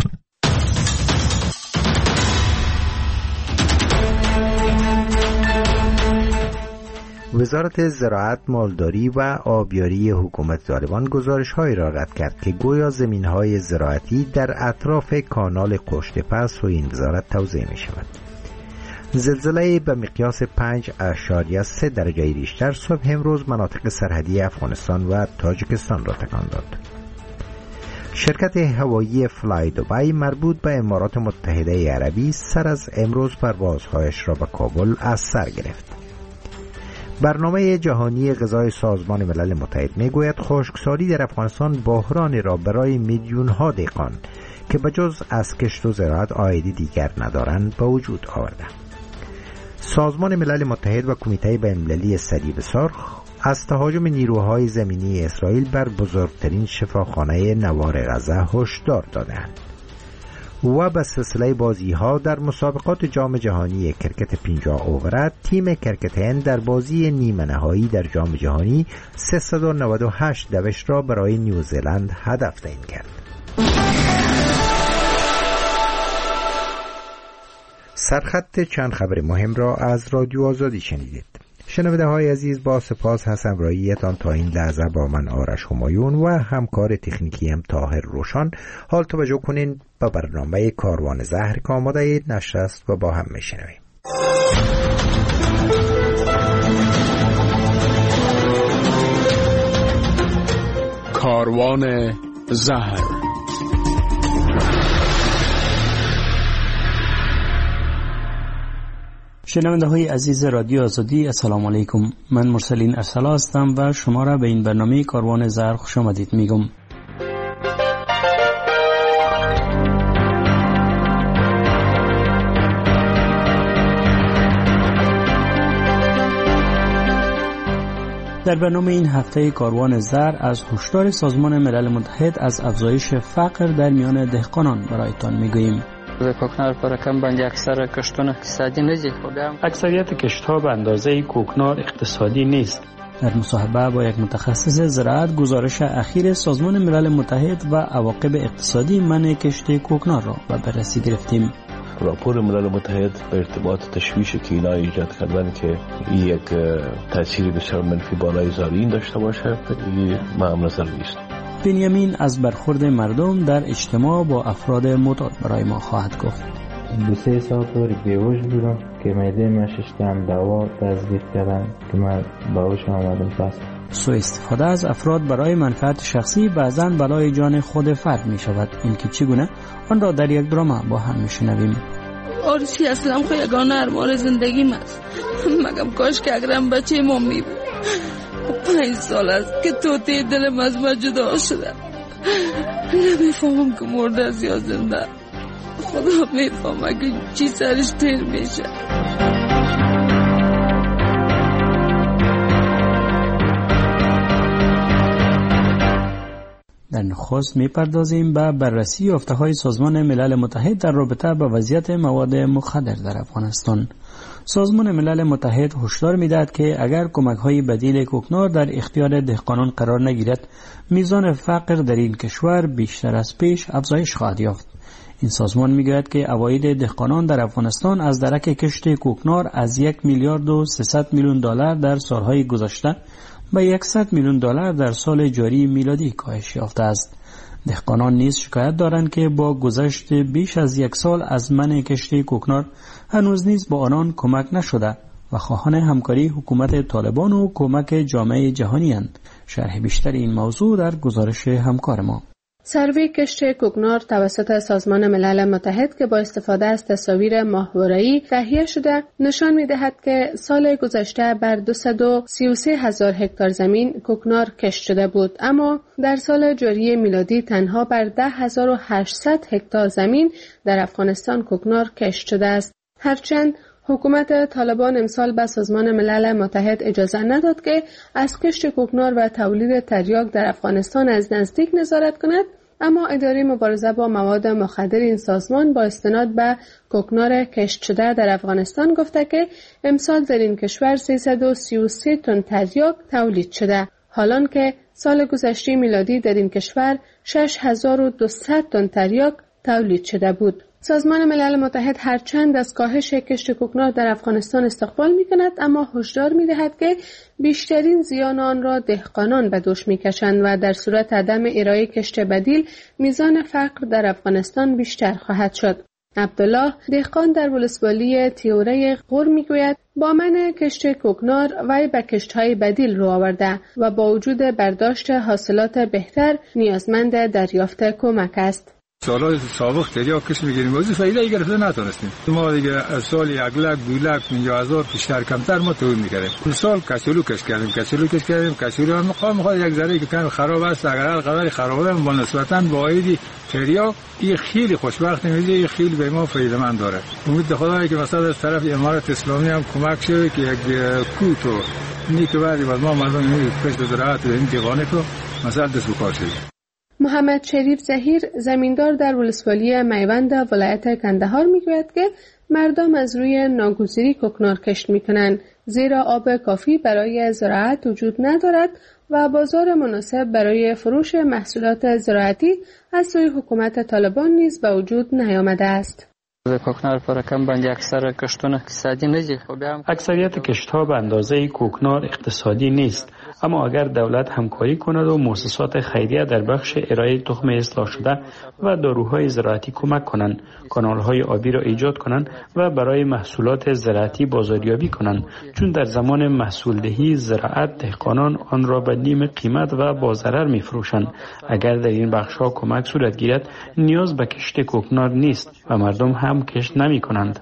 وزارت زراعت، مالداری و آبیاری حکومت طالبان گزارش‌هایی را رد کرد که گویا زمین‌های زراعتی در اطراف کانال قشت‌پس و این وزارت توزیع می‌شود. زلزله به مقیاس پنج اشاریه سه درجه ریشتر صبح امروز مناطق سرحدی افغانستان و تاجیکستان را تکان داد. شرکت هوایی فلای دبی مربوط به امارات متحده عربی سر از امروز پروازهایش را به کابل از سر گرفت. برنامه جهانی غذای سازمان ملل متحد میگوید خشکسالی در افغانستان بحرانی را برای میلیون ها دهقان که بجز از کشت و زراعت عایدی دیگر ندارند به وجود آورده. سازمان ملل متحد و کمیته بین‌المللی صلیب سرخ از تهاجم نیروهای زمینی اسرائیل بر بزرگترین شفاخانه نوار غزه هشدار دادند. و به سلسله بازی ها در مسابقات جام جهانی کرکت پنجاه اوور تیم کرکت هند در بازی نیمه نهایی در جام جهانی سیصد و نود و هشت دوش را برای نیوزلند هدف تعیین کرد. سرخط چند خبر مهم را از رادیو آزادی شنیدید. شنونده های عزیز، با سپاس از همراهیتان تا این لحظه با من آرش همایون و همکار تکنیکی هم طاهر روشان. حال توجه کنین به برنامه کاروان زهر که آماده نشر است و با هم میشنویم. کاروان زهر. شنونده های عزیز رادیو آزادی، السلام علیکم. من مرسلین ارسلا هستم و شما را به این برنامه کاروان زهر خوش آمدید میگم. در برنامه این هفته کاروان زهر از هشدار سازمان ملل متحد از افزایش فقر در میان دهقانان برایتان میگوییم. کوکنار پر کم باندې اکثر کشتونه اقتصادی ندي. اکثریت کشت‌ها به اندازه کوکنار اقتصادی نیست. در مصاحبه با یک متخصص زراعت گزارش اخیر سازمان ملل متحد و عواقب اقتصادی منع کشت کوکنار را به بررسی گرفتیم. راپور ملل متحد به ارتباط تشویش کینا ایجاد کردن که یک تأثیر بسیار منفی بالای زارعین داشته باشه، این معلوم نظر نیست. بنیامین از برخورد مردم در اجتماع با افراد معتاد برای ما خواهد گفت. دو سه ساعت طوری بیهوش بودم که معده من ششتم دوا تزریق کردن که من باهوش آمدم پس. سوء استفاده از افراد برای منفعت شخصی بعضاً بلای جان خود فرد می شود. این که چگونه آن را در یک درام با هم می شنویم. آرزوی اصلا خو یگانه ارمان زندگیم است. مگم کاش که اگرم بچه ما می بود. پنج سال است که توتی دلم از من جدا شده. نمیفهمم که مرده است یا زنده. خدا میفهمه که چی سرش تیر میشه. در نخست میپردازیم به بررسی یافته‌های سازمان ملل متحد در رابطه با وضعیت مواد مخدر در افغانستان. سازمان ملل متحد هشدار می‌دهد که اگر کمک‌های بدیل کوکنار در اختیار دهقانان قرار نگیرد، میزان فقر در این کشور بیشتر از پیش افزایش خواهد یافت. این سازمان می‌گوید که عواید دهقانان در افغانستان از درک کشت کوکنار از یک میلیارد و سیصد میلیون دلار در سالهای گذشته به صد میلیون دلار در سال جاری میلادی کاهش یافته است. دهقانان نیز شکایت دارند که با گذشت بیش از یک سال از منع کشت کوکنار هنوز نیز با آنان کمک نشده و خواهان همکاری حکومت طالبان و کمک جامعه جهانی اند. شرح بیشتر این موضوع در گزارش همکار ما. سروی کشت کوکنار توسط سازمان ملل متحد که با استفاده از تصاویر ماهواره‌ای تهیه شده نشان می‌دهد که سال گذشته بر دویست و سی و سه هزار هکتار زمین کوکنار کشت شده بود، اما در سال جاری میلادی تنها بر ده هزار و هشتصد هکتار زمین در افغانستان کوکنار کشت شده است. هرچند حکومت طالبان امسال به سازمان ملل متحد اجازه نداد که از کشت کوکنار و تولید تریاک در افغانستان از نزدیک نظارت کند، اما اداره مبارزه با مواد مخدر این سازمان با استناد به کوکنار کشت شده در افغانستان گفته که امسال در این کشور سیصد و سی و سه تن تریاک تولید شده، حالان که سال گذشته میلادی در این کشور شش هزار و دویست تن تریاک تولید شده بود. سازمان ملل متحد هرچند از کاهش کشت کوکنار در افغانستان استقبال می‌کند، اما هشدار می‌دهد که بیشترین زیان آن را دهقانان به دوش می‌کشند و در صورت عدم ارائه کشت بدیل میزان فقر در افغانستان بیشتر خواهد شد. عبدالله دهقان در ولسوالی تیوره غور میگوید با منع کشت کوکنار وی به کشت‌های بدیل رو آورده و با وجود برداشت حاصلات بهتر نیازمند دریافت کمک است. سالهای سابق تریاک کش میگیریم ولی فایده گرفته نتونستیم. ما دیگه از سال یک لک دو لک پنجاه هزار بیشتر کمتر ما تولید میکردیم. این سال کچلو کش کردیم کچلو کش کردیم کچلو هم مقام میخواد یک ذره که کم خراب است، اگر هر قدری خراب است با نسبتا با عیدی تریاک این خیلی خوشبخت میشه، این خیلی به ما فایده مند داره. امید خدایی که مثلا از طرف امارات اسلامی هم کمک شه که یک کوتو نیک بعدی بعد ما مردم این کشت زراعت این دیوانه کو مثلا دست بکار شه. محمد شریف ظهیر زمیندار در ولسوالی میوند ولایت کندهار میگوید که مردم از روی ناگزیری کوکنار کشت میکنند، زیرا آب کافی برای زراعت وجود ندارد و بازار مناسب برای فروش محصولات زراعتی از سوی حکومت طالبان نیز به وجود نیامده است. کوکنار پر کم باندې اکثر کشتونه اقتصادی نه. اکثریت کشت‌ها به اندازه کوکنار اقتصادی نیست، اما اگر دولت همکاری کند و مؤسسات خیریه در بخش ارائه تخم اصلاح شده و داروهای زراعتی کمک کنند، کانال‌های آبی را ایجاد کنند و برای محصولات زراعتی بازاریابی کنند، چون در زمان محصولدهی زراعت دهقانان آن را به نیم قیمت و با ضرر می‌فروشند. اگر در این بخش‌ها کمک صورت گیرد نیاز به کشت کوکنار نیست و مردم هم کشت نمی کنند.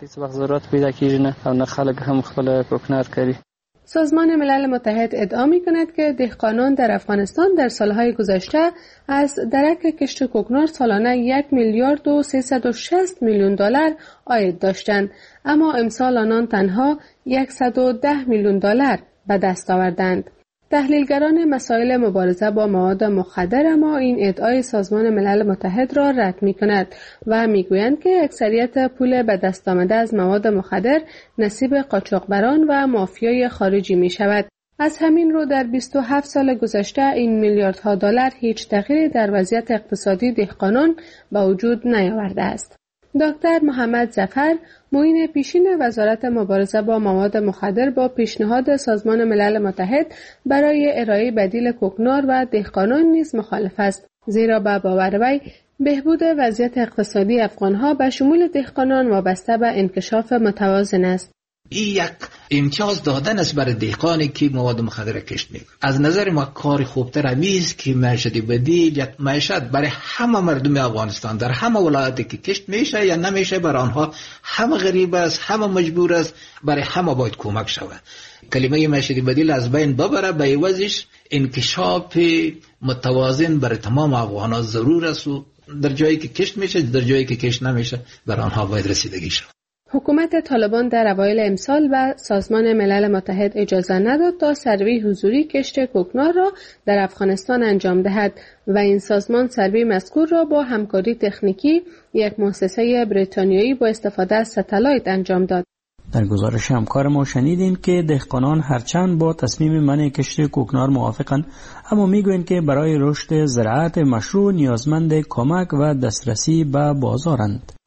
سازمان ملل متحد ادعا می کند که دهقانان در افغانستان در سالهای گذشته از درک کشت کوکنار سالانه یک میلیارد و سیصد و شصت میلیون دلار عاید داشتند، اما امسال آنان تنها صد و ده میلیون دلار به دست آوردند. تحلیلگران مسائل مبارزه با مواد مخدر اما این ادعای سازمان ملل متحد را رد می کند و می گویند که اکثریت پول به دست آمده از مواد مخدر نصیب قاچاقبران و مافیای خارجی می شود. از همین رو در بیست و هفت سال گذشته این میلیاردها دلار هیچ تغییری در وضعیت اقتصادی دهقانان به وجود نیاورده است. دکتر محمد ظفر معین پیشین وزارت مبارزه با مواد مخدر با پیشنهاد سازمان ملل متحد برای ارائه بدیل کوکنار و دهقانان نیز مخالف است، زیرا به باور وی بهبود وضعیت اقتصادی افغانها به شمول دهقانان وابسته به انکشاف متوازن است. این یک امتیاز دادن است برای دهقانی که مواد مخدر کشت میکنه. از نظر ما کار خوبتر همیست که معیشت بدیل یا معیشت برای همه مردم افغانستان در همه ولایاتی که کشت میشه یا نمیشه برای آنها همه غریب است، همه مجبور است، برای همه باید کمک شود. کلمه معیشت بدیل از بین ببره، به عوضش انکشاف متوازن برای تمام افغانان ضرور است و در جایی که کشت میشه در جایی که کشت نمیشه برای آنها باید رسیدگی شود. حکومت طالبان در اوایل امسال و سازمان ملل متحد اجازه نداد تا سروی حضوری کشت کوکنار را در افغانستان انجام دهد و این سازمان سروی مذکور را با همکاری تکنیکی یک مؤسسه بریتانیایی با استفاده از ستلایت انجام داد. در گزارش همکار ما شنیدیم که دهقانان هرچند با تصمیم منع کشت کوکنار موافقند، اما میگویند که برای رشد زراعت مشروع نیازمند کمک و دسترسی به بازارند.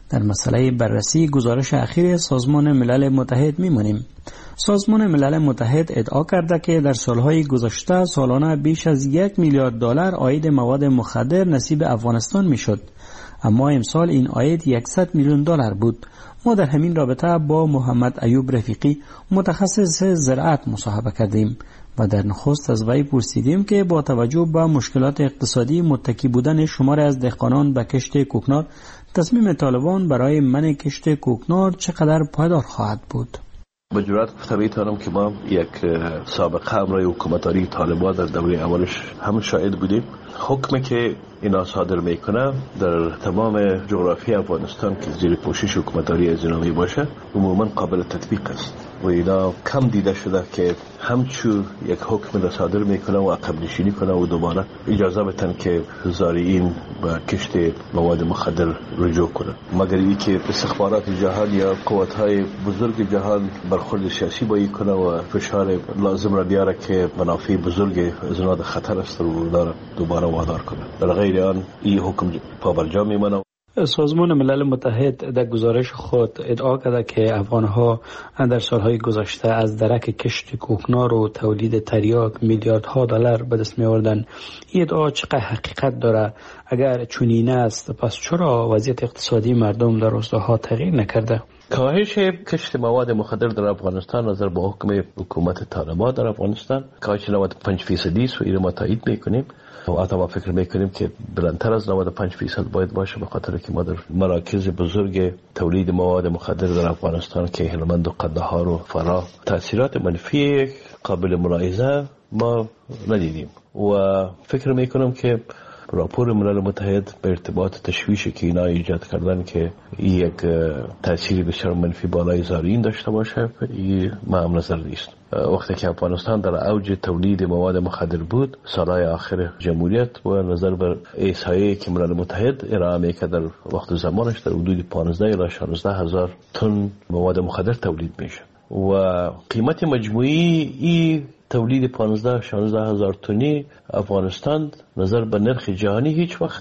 در مسئله بررسی گزارش اخیر سازمان ملل متحد میمانیم. سازمان ملل متحد ادعا کرده که در سالهای گذشته سالانه بیش از یک میلیارد دلار عاید مواد مخدر نصیب افغانستان میشد، اما امسال این عاید صد میلیون دلار بود. ما در همین رابطه با محمد ایوب رفیقی متخصص زراعت مصاحبه کردیم و در نخست از وی پرسیدیم که با توجه به مشکلات اقتصادی متکی بودن شمار از دهقانان به کشت کوکنار، تصمیم طالبان برای منع کشت کوکنار چقدر پایدار خواهد بود. به جرات گفته میتونم که ما یک سابقه امرای حکومتاری طالبان در دوره اولش هم شاهد بودیم. حکمی که اینا صادر میکنه در تمام جغرافی افغانستان که زیر پوشش حکومتاری ازینامی باشه عموما قابل تطبیق است و اینا کم دیده شده که همچون یک حکم را صادر میکنه و عقب نشینی کنه و دوباره اجازه بتن که زارعین به کشت مواد مخدر رجوع کنه، مگر این که استخبارات جهان یا قوت‌های بزرگ جهان برخورد سیاسی باید کنه و فشار لازم را بیاره که منافع بزرگ از اینا خطر است و داره دوباره وادار کنه. در غیر آن این حکم پابرجا میمانه. سازمان ملل متحد در گزارش خود ادعا کرده که افغانها در سالهای گذشته از درک کشت کوکنار و تولید تریاک میلیاردها دلار به دست می آوردند. این ادعا چقدر حقیقت داره؟ اگر چنین است پس چرا وضعیت اقتصادی مردم در روستاها تغییر نکرده؟ کاهش کشت مواد مخدر در افغانستان نظر به حکم حکومت طالبان در افغانستان کاهش نود و پنج فیصدی است و این ما تایید میکنیم و حتی ما فکر میکنیم که بلندتر از نود و پنج فیصد باید باشه، به خاطر که ما در مراکز بزرگ تولید مواد مخدر در افغانستان که هلمند و قندهار و فراه تاثیرات منفی قابل ملاحظه ما ندیدیم و فکر میکنم که راپور ملل متحد به ارتباط تشویشی که اینا ایجاد کردن که یک تأثیری بسیار منفی بالای زارعین داشته باشه، این ما هم نظر نیست. وقتی که افغانستان در اوج تولید مواد مخدر بود سالهای آخر جمهوریت و نظر بر احصایه‌ای که ملل متحد ارائه میکرد در وقت زمانش در حدود پانزده الی شانزده هزار تن مواد مخدر تولید میشه و قیمت مجموعی این تولید پانزده شانزده هزار تنی افغانستان نظر به نرخ جهانی هیچ وقت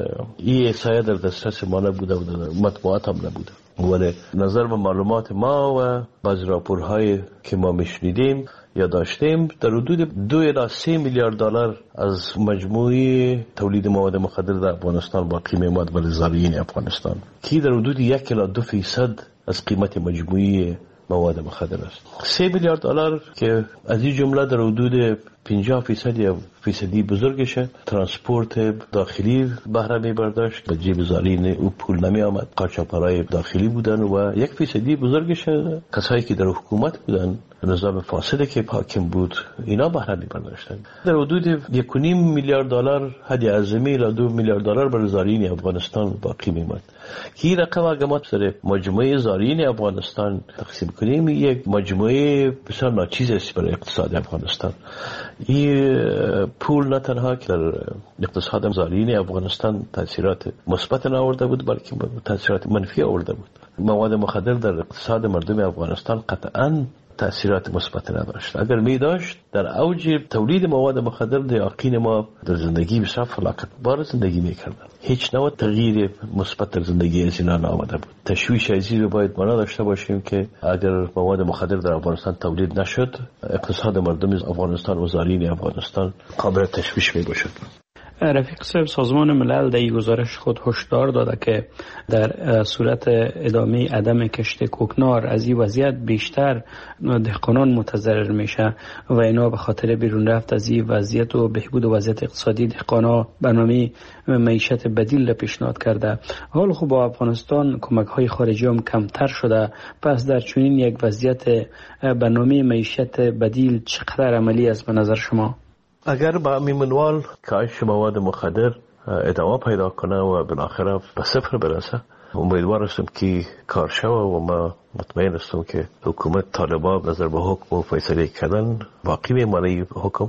این احصایه در دسترس ما نبوده و مطبوعات هم نبوده، ولی نظر به معلومات ما و بعضی راپورهایی که ما میشنیدیم یا داشتیم در حدود دو الی سه میلیارد دلار از مجموعی تولید مواد مخدر در افغانستان باقی میماند برای زارعین افغانستان که در حدود یک الی دو فیصد از قیمت مجموعی مواد مخدر است. سه میلیارد دلار که از این جمله در حدود پنجاه فیصد یا فیصدی بزرگشه ترانسپورت داخلی بهره می برداشت، به جیب زارعین او پول نمی آمد، قاچاق‌های داخلی بودن و یک فیصدی بزرگشه کسایی که در حکومت بودن نظام فاسد که حاکم بود اینا بهره می برداشتن. در حدود یک و نیم میلیارد دلار هدیه اعظمی الی دو میلیارد دلار برای زارعین افغانستان باقی می ماند که این رقم اگه ما سر مجموعه زارعین افغانستان تقسیم کنیم یک مجموعه بسیار ناچیز است برای اقتصاد افغانستان. این پول نه تنها که در اقتصاد زارعین افغانستان تاثیرات مثبت آورده بود بلکه تاثیرات منفی آورده بود. مواد مخدر در اقتصاد مردم افغانستان قطعاً تأثیرات مثبت نداشت. اگر می داشت در اوج تولید مواد مخدر دیاقین ما در زندگی بسیار فلاکت بار زندگی میکردن، هیچ نوع تغییر مثبت در زندگی از اینا نآمده بود. تشویش ازی رو باید ما داشته باشیم که اگر مواد مخدر در افغانستان تولید نشد اقتصاد مردم افغانستان و زارعین افغانستان قابل تشویش می باشد. رفیق صاحب، سازمان ملل در این گزارش خود هشدار داده که در صورت ادامه عدم کشت کوکنار از این وضعیت بیشتر دهقانان متضرر میشه و اینا به خاطر بیرون رفت از این وضعیت و بهبود وضعیت اقتصادی دهقانا برنامه معیشت بدیل را پیشنهاد کرده. حال خوب با افغانستان کمک های خارجی هم کمتر شده، پس در چنین یک وضعیت برنامه معیشت بدیل چقدر عملی است به نظر شما؟ اگر با همین منوال کاهش مواد مخدر ادامه پیدا کنه و بالاخره به صفر برسه امیدوار هستم که کار شوه و ما مطمئن هستم که حکومت طالبان نظر به حکم و فیصله کردن باقی میمانه حکم.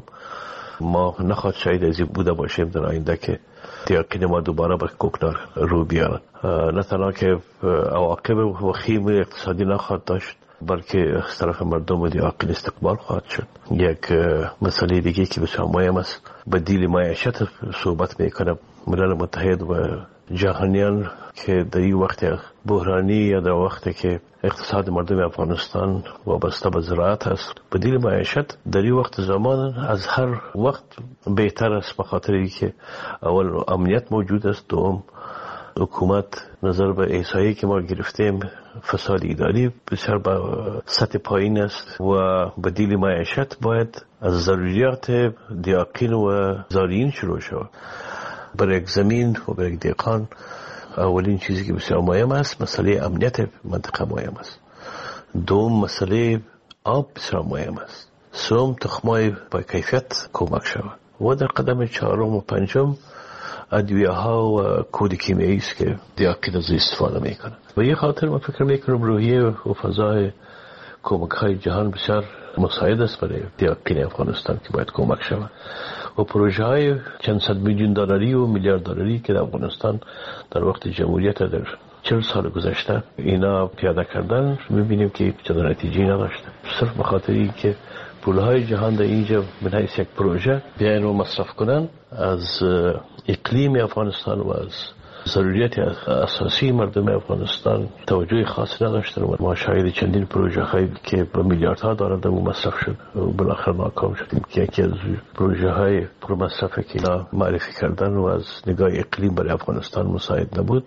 ما نخواد شاید ازی بوده باشیم در آینده که دیاقین ما دوباره به کوکنار رو بیارن، نه تنها که عواقب وخیم اقتصادی نخواد داشت بلکه از طرف مردم و دیاقین استقبال خواهد شد. یک مسئله دیگه که بسیار مهم است بدیل معیشت صحبت میکنه. ملل متحد و جهانیان که در این وقت بحرانی یا در وقتی که اقتصاد مردم افغانستان وابسته به زراعت است، بدیل معیشت در این وقت زمان از هر وقت بهتر است، به خاطر اینکه اول امنیت موجود است، دوم حکومت نظر به احصایی که ما گرفتیم فساد اداری بسیار به سطح پایین است و بدیل معیشت باید از ضروریات دیاقین و زارعین شروع شود. برای یک زمین و برای یک دهقان اولین چیزی که بسیار مهم است مسئله امنیت منطقه مهم است. دوم مسئله آب بسیار مهم است. سوم تخمای با کیفیت کمک شود و در قدم چهارم و پنجم ادویه ها و کود کیمیایی است که دیاقین از استفاده میکنند. و یه خاطر من فکر میکنم روحیه و فضای کمک های جهان بسیار مساعد است برای دیاقین افغانستان که باید کمک شود و پروژه های چند صد میلیون دلاری و میلیارد دلاری که در افغانستان در وقت جمهوریت در چهل سال گذشته اینا پیاده کردن میبینیم که چند نتیجه نداشته، صرف به خاطر اینکه پولهای جهان در اینجا به حیث یک پروژه بیاین و مصرف کنن از اقلیم افغانستان و از ضروریات اساسی مردم افغانستان توجه خاصی نداشتن و ما شاهد چندین پروژه هایی که به میلیاردها دلار مصرف شد و بالاخره ناکام شدیم که یکی از پروژه های پرمصرفی که اینا معرفی کردن و از نگاه اقلیم برای افغانستان مساعد نبود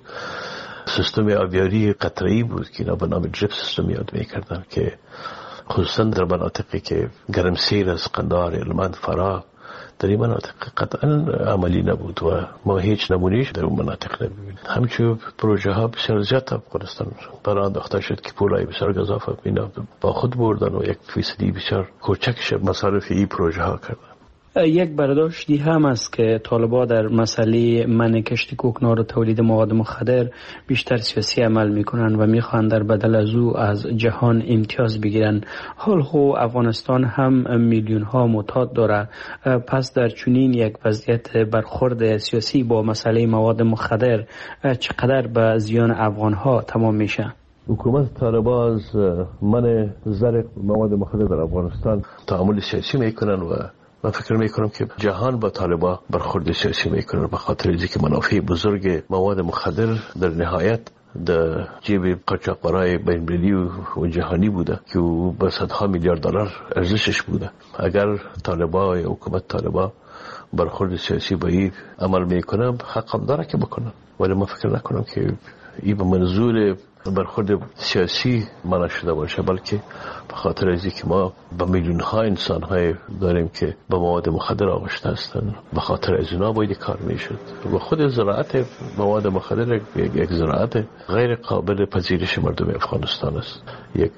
سیستم آبیاری قطره‌ای بود که اینا به نام دریپ سیستم یاد میکردن که خصوصا در مناطقی که گرمسیر از قندهار، هلمند، فراه در این مناطق قطعا عملی نبود و ما هیچ نمونهش در اون مناطق نمیبینیم. همچنین پروژه ها بسیار زیاد افغانستان برای انداخته شد که پولای بسیار گزافه اینا با خود بردن و یک فیصدی بسیار کوچکش مصارف این پروژه ها کردن. یک برداشتی هم است که طالبان در مسئله منع کشت کوکنار و تولید مواد مخدر بیشتر سیاسی عمل میکنن و میخوان در بدل از او از جهان امتیاز بگیرن. حال خو افغانستان هم میلیون ها معتاد داره، پس در چنین یک وضعیت برخورد سیاسی با مسئله مواد مخدر چقدر به زیان افغان ها تمام میشه؟ حکومت طالبان از منع زرق مواد مخدر در افغانستان تعامل سیاسی میکنن و من فکر میکنم که جهان با طالبان برخورد سیاسی میکنه به خاطر اینکه منافع بزرگ مواد مخدر در نهایت در جیب قاچاقبرای بین‌المللی و جهانی بوده که به صدها میلیارد دلار ارزشش بوده. اگر طالبان یا حکومت طالبان برخورد سیاسی با این عمل میکنه حق هم داره که بکنن، ولی من فکر نکنم که این به منظور برخورد سیاسی معنا شده باشه، بلکه به خاطر از اینکه ما با میلیون ها انسان های داریم که به مواد مخدر آغشته هستند، به خاطر از اینا باید کار میشد و خود زراعت مواد مخدر یک زراعت غیر قابل پذیرش مردم افغانستان است. یک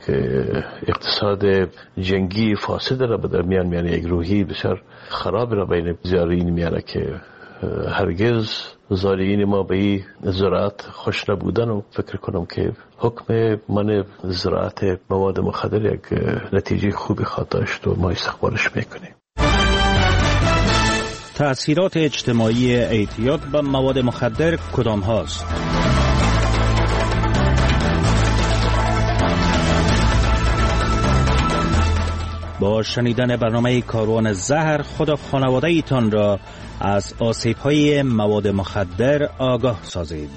اقتصاد جنگی فاسد را به درمیان میانه، یک روحی بسیار خراب را بین زارعین میانه که هرگز زارعین ما به این زراعت خوش نبودن و فکر کنم که حکم من زراعت مواد مخدر یک نتیجه خوبی خواهد داشت و ما استقبالش میکنیم. تأثیرات اجتماعی اعتیاد به مواد مخدر کدام هاست؟ با شنیدن برنامه کاروان زهر خدا خانواده ایتان را از آسیب‌های مواد مخدر آگاه سازید.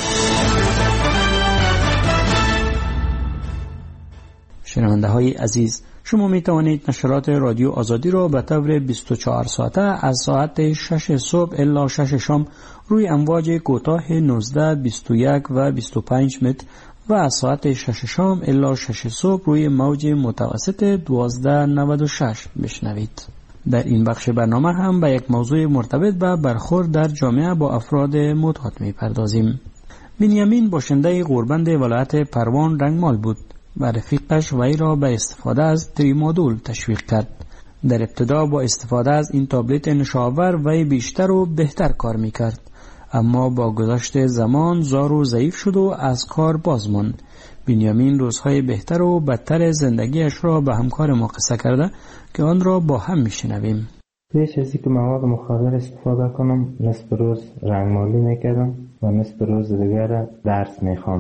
شنونده های عزیز، شما می توانید نشرات رادیو آزادی را به طور بیست و چهار ساعته از ساعت شش صبح الی شش شام روی امواج کوتاه نوزده، بیست و یک و بیست و پنج متر و از ساعت شش شام الی شش صبح روی موج متوسط دوازده نود و شش بشنوید. در این بخش برنامه هم به یک موضوع مرتبط به برخورد در جامعه با افراد معتاد می‌پردازیم. بنیامین باشنده غوربند ولایت پروان رنگمال بود و رفیقش وی را به استفاده از تریمادول تشویق کرد. در ابتدا با استفاده از این تابلت نشاور وی بیشتر و بهتر کار می‌کرد، اما با گذشت زمان زار و ضعیف شد و از کار باز ماند. بنیامین روزهای بهتر و بدتر زندگیش را به همکار ما قصه کرده که آن را با هم میشنویم. پیش از اینکه مواد مخدر استفاده کنم نصف روز رنگمالی میکردم و نصف روز دیگر درس میخواندم.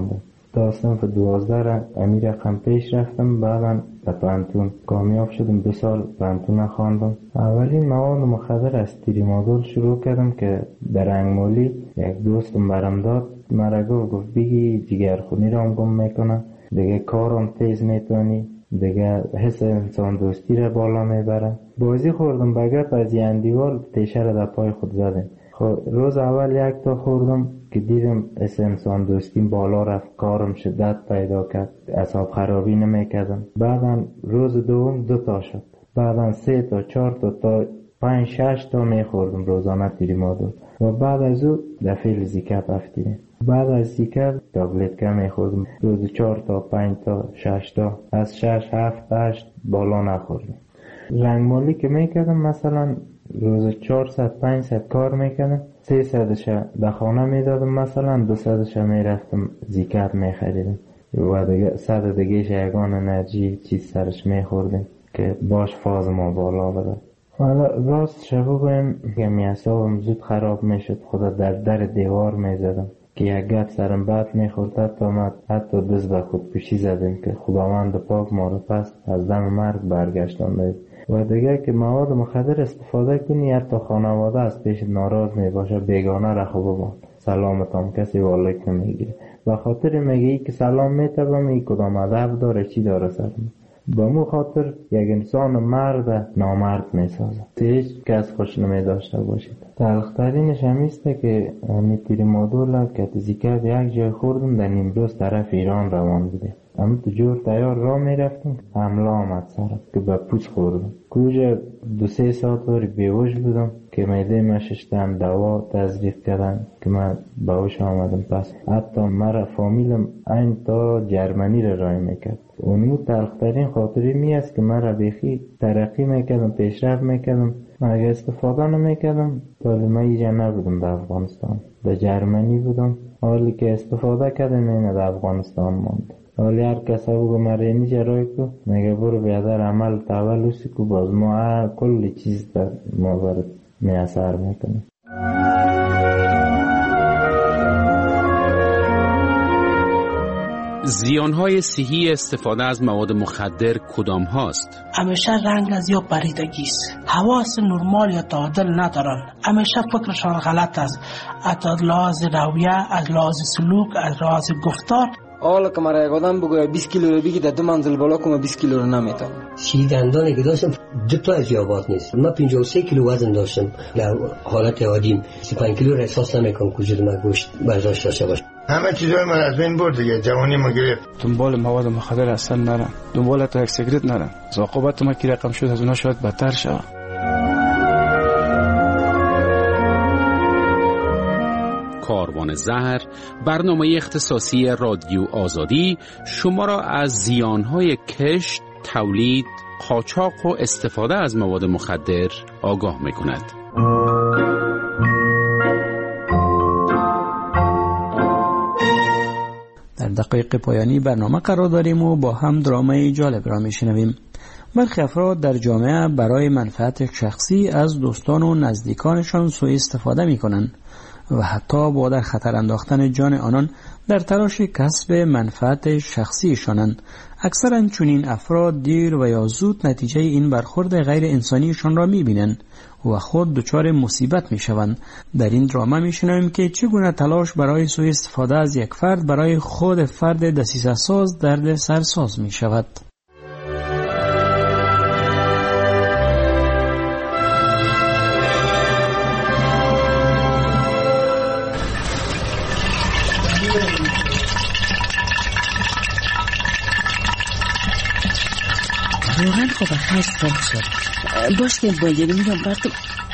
تا صنف دوازده را امیر رقم پیش رفتم. بعدا به پانتون کامیاب شدم. دو سال پانتون خواندم. اولین مواد مخدر از تریمادول شروع کردم که در انگمالی یک دوستم برام داد. مرا گفت بگی جگرخونی را هم گم میکنه، دیگه کارم تیز میتونی، دیگه حس انسان دوستی را بالا میبره. بازی خوردم به گپ از یندیوال تیشه را در پای خود زدم. خب روز اول یک تا خوردم که دیدم حس انسان دوستیم بالا رفت، کارم شدت پیدا کرد، اعصاب خرابی نمیکردم. بعدا روز دوم دو تا شد، بعدا سه تا چهار تا تا پنج شش تا میخوردم روزانه تریمادول و بعد از او دفعه زیکپ افتیدیم. بعد از زیکپ تابلت که میخوردم روز چهار تا پنج تا شش تا، از شش هفت هشت بالا نخوردم. رنگمالی که میکردم مثلا روز چهارصد پانصد کار میکردم، سیصدش در خانه میدادم، مثلا دوصدش میرفتم زیکپ میخریدم و دیگه صد دیگهش یگان انرژی چیز سرش میخوردیم که باش فاز ما بالا بده. حالا راست شبو بگویم که میعصابم زود خراب میشد، خدا در در دیوار میزدم که یک گپ سرم بد میخورد، حتی ما حتی دست به خودکشی زدیم که خداوند پاک ما رو پس از دم مرگ برگشتانده. و دیگه که مواد مخدر استفاده کنی حتی خانواده از پیش ناراض میباشه، بیگانه را خوب بان سلامتام کسی والک نمیگیره، و خاطر میگه ای که سلام میتبم ای کدام ادب داره چی داره سرم، با مو خاطر یک انسان مرد نامرد میسازه. هیچ کس خوش نمی داشته باشید. تلخترینش همیسته که همی تریمادول که تزیکت یک جای خوردم در نیمروز طرف ایران روان بوده. اما تو جور تیار را می رفتم، حمله آمد سرم که به پوچ خوردم. کجا دو سه ساعت واری بیوش بودم که میده مششتم دوا تزریق کردن که من باوش آمدم. پس حتی مرا فامیلم این تا جرمنی را رای میکرد. اونمو تلخترین خاطری می است که مرا بیخی ترقی میکردم، پیشرفت میکردم. من اگه استفاده نمیکردم ولی من اینجا نبودم در افغانستان، در جرمنی بودم. حالی که استفاده کردم اینه در افغانستان ماند. حالی هر کسا بگو مره نیجا رای کو میگه برو بیادر عمل تاول اوسی کو، باز ما کلی چیز در ما برد می اثر میکنه. زیانهای صحی استفاده از مواد مخدر کدام هاست؟ همیشه رنگ از یا بریدگی است، حواس نرمال یا تعادل ندارن، همیشه فکرشان غلط است، از لحاظ رویه، از لحاظ سلوک، از لحاظ گفتار. حالا که مرا یک آدم بگوید بیست کیلو رو بگی در دو منزل بالا کنم بیست کیلو رو نمیتونم. سی دندانی که داشتم دو تا از یابات نیست. من پنجاه و سه کیلو وزن داشتم در حالت عادیم. سی و پنج کیلو را احساس نمیکنم وجود من گوشت برداشت داشته باشه. همه چیزای من از بین برد دیگه، جوانی ما گرفت. دنبال مواد مخدر اصلا نرم، دنبال تا یک سیگرت نرم. عاقبت ما کی رقم شد از اونها شاید بدتر شود. کاروان زهر، برنامه اختصاصی رادیو آزادی شما را از زیانهای کشت، تولید، قاچاق و استفاده از مواد مخدر آگاه می‌کند. در دقایق پایانی برنامه قرار داریم و با هم درامای جالب را میشنویم. برخی افراد در جامعه برای منفعت شخصی از دوستان و نزدیکانشان سوء استفاده می‌کنند و حتی با در خطر انداختن جان آنان در تلاش کسب منفعت شخصیشانند. اکثرا چنین افراد دیر و یا زود نتیجه این برخورد غیر انسانیشان را می‌بینند و خود دچار مصیبت می‌شوند. در این دراما می‌شنویم که چگونه تلاش برای سوء استفاده از یک فرد برای خود فرد دسیسه ساز درد سرساز می‌شود. واقعا خب هشت وقت شد باش که باید میدم برد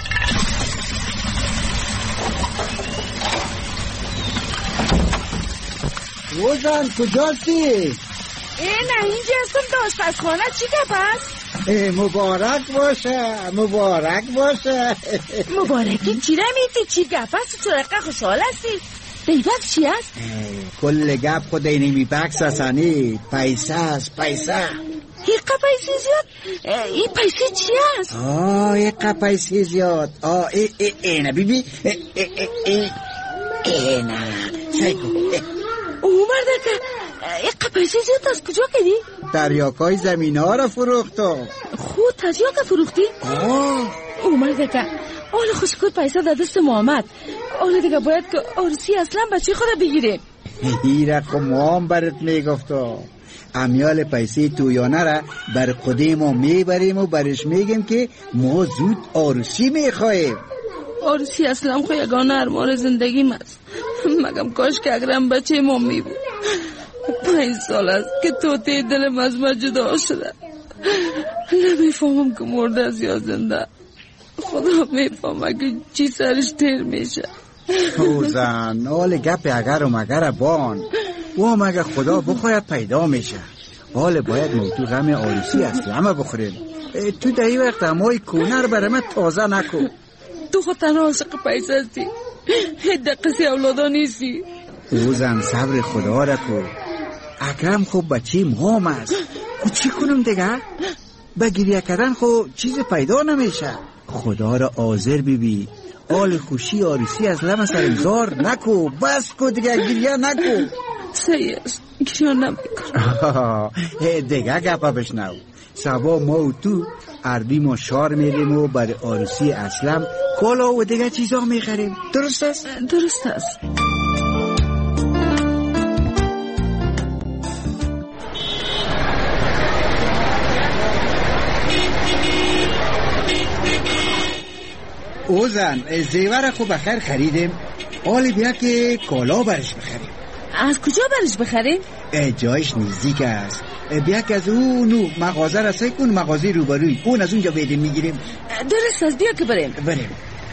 روزن کجاستی؟ ای نه اینجا هستم داشت از خانه چی گپ هست؟ مبارک باشه مبارک باشه. مبارکی چی نمیدی چی گپ هست؟ تو رقه خوشحال هستی؟ بیبک چی هست؟ کل گپ خود اینی بکس هستنی پیسه هست پیسه. ایقا پیسی زیاد؟ این پیسی چی هست؟ آه ایقا پیسی زیاد. آه ای ای ای نه بی بی ای ای ای ای ای نه سایکو او مرده که این پیسه زیاد از کجا کردی؟ تریاکای زمین ها را فروختم. خود تریاک فروختی؟ آه اومده که حالا خوشکور پیسه در دست محمد. حالا دیگه باید که عروسی اصلا بچه خود بگیره. این رقم ما هم برات میگفتم. امیال پیسه تویانه را بر خودی ما میبریم و برش میگیم که ما زود عروسی میخواهیم. عروسی اصلا خو یگانه ارمان زندگیم است. مگم کاش که اگرم بچه ما می بود. پنج سال است که توتی دلم از من جدا شده. نمیفهمم که مرده است یا زنده. خدا میفهمه که چی سرش تیر میشه. اوزن حال گپ اگر و مگر بان و مگه خدا بخواید پیدا میشه. حال باید موتو غم عروسی اسلام بخوریم. تو در این وقت همای کونر برای من تازه نکن. تو خود تنها عاشق پیسه هستی. دقیقی اولادا نیستی. اوزن صبر خدا را کو. اکرم خوب بچه مام است. و چی کنم دیگه؟ بگیریه کردن خو چیز پیدا نمیشه. خدا را حاضر ببی. آل خوشی عروسی از لم سرمزار نکو. بس کو دیگه گریه نکو. صحیح است گریه نمیکنم. دیگه گپا بشنو. سبا ما و تو اردیم و شار میریم و برای عروسی اسلم کالا و دیگه چیزا میخریم. درست است؟ درست است. اوزن زیور خوب بخیر خریدیم. حالی بیا که کالا برش بخریم. از کجا برش بخریم؟ جایش نزدیک است. بیا که از اونو مغازه رسای کن. مغازه روبروی اون از اونجا بیدیم میگیریم. درست است بیا که بریم. بریم.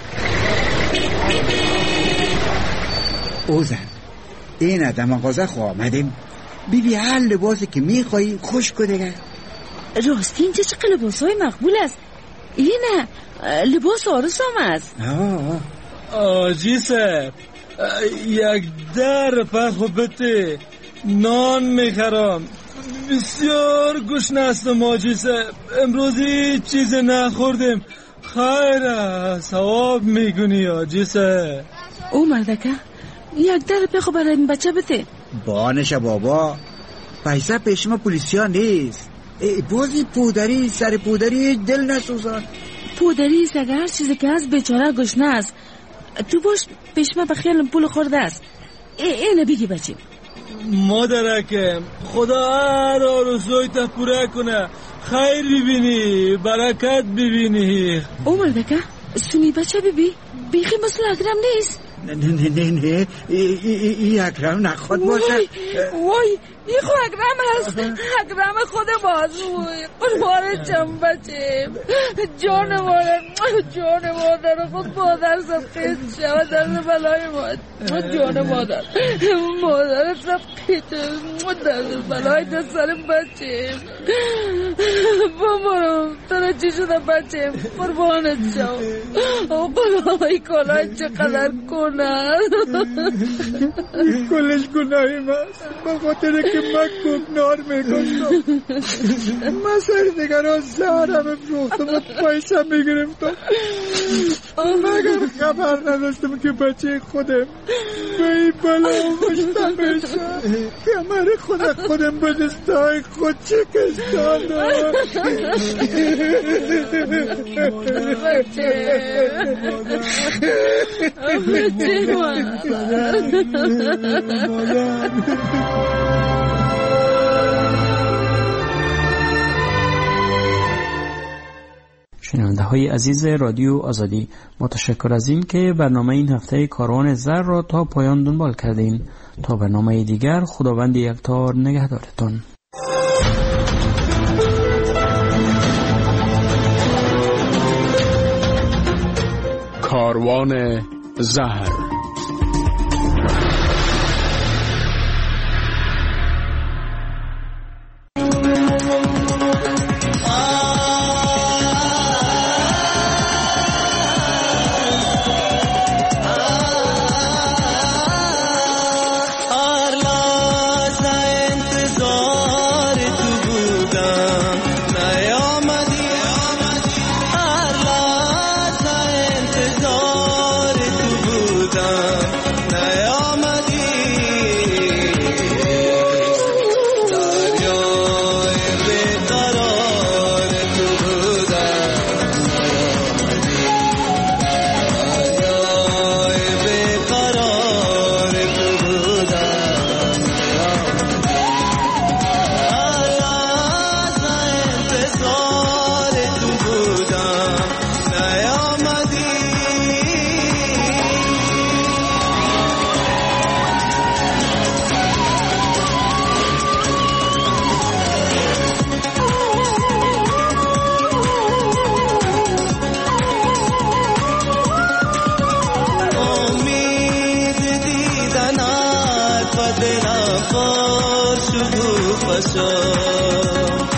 اوزن این در مغازه خواه آمدیم. بی بی هر لباسی که میخوایی خوش کدگه. راستی اینجا چه لباس های مقبول است. اینه لباس آرس هم است. آجی صاحب یک در پخو بته نان میخرم. بسیار گشنه هستم آجی صاحب. امروزی چیز نخوردم. خیره ثواب میگونی آجی صاحب. او مردکه یک در پخو برای این بچه بته. بانشه بابا پیسه پیش ما پولیسیا نیست. بازی پودری سر پودری دل نسوزان. پودری سگه هر چیزی که هست بیچاره گشنه است. تو باش پیش من بخیالم پول خورده است. اینه بگی بچه. مادرکم خدا هر آرزوی تا پوره کنه. خیر ببینی برکت ببینی. او مردکه سونی بچه ببی بیخی مثل اکرم نیست. نه نه نه نه ای اکرم نخواد باشه. وای این خو اکرم هست. اکرم خود بازوی قربان چم بچه. جان مادر جان مادر خود مادر سب قیت شود در بلای مادر. جان مادر مادر سب قیت در بلای در سر بچه. بامارم ترا چی شده بچه قربانت شو. قلای کلای چقدر کنه. کلش گناهی ماست با خاطر که من کوکنار میگوشتم. من سر دیگران زهرم فروختم و پیسه میگرفتم. مگر خبر نداشتم که بچه خودم به این بلا مشته میشه. کمر خودم خودم به دستای خود چکستانم. بچه بچه شنونده های عزیز رادیو آزادی، متشکر از این که برنامه این هفته کاروان زر را تا پایان دنبال کردین. تا برنامه دیگر خداوند یکتار نگهدارتان. کاروان زهر. فساد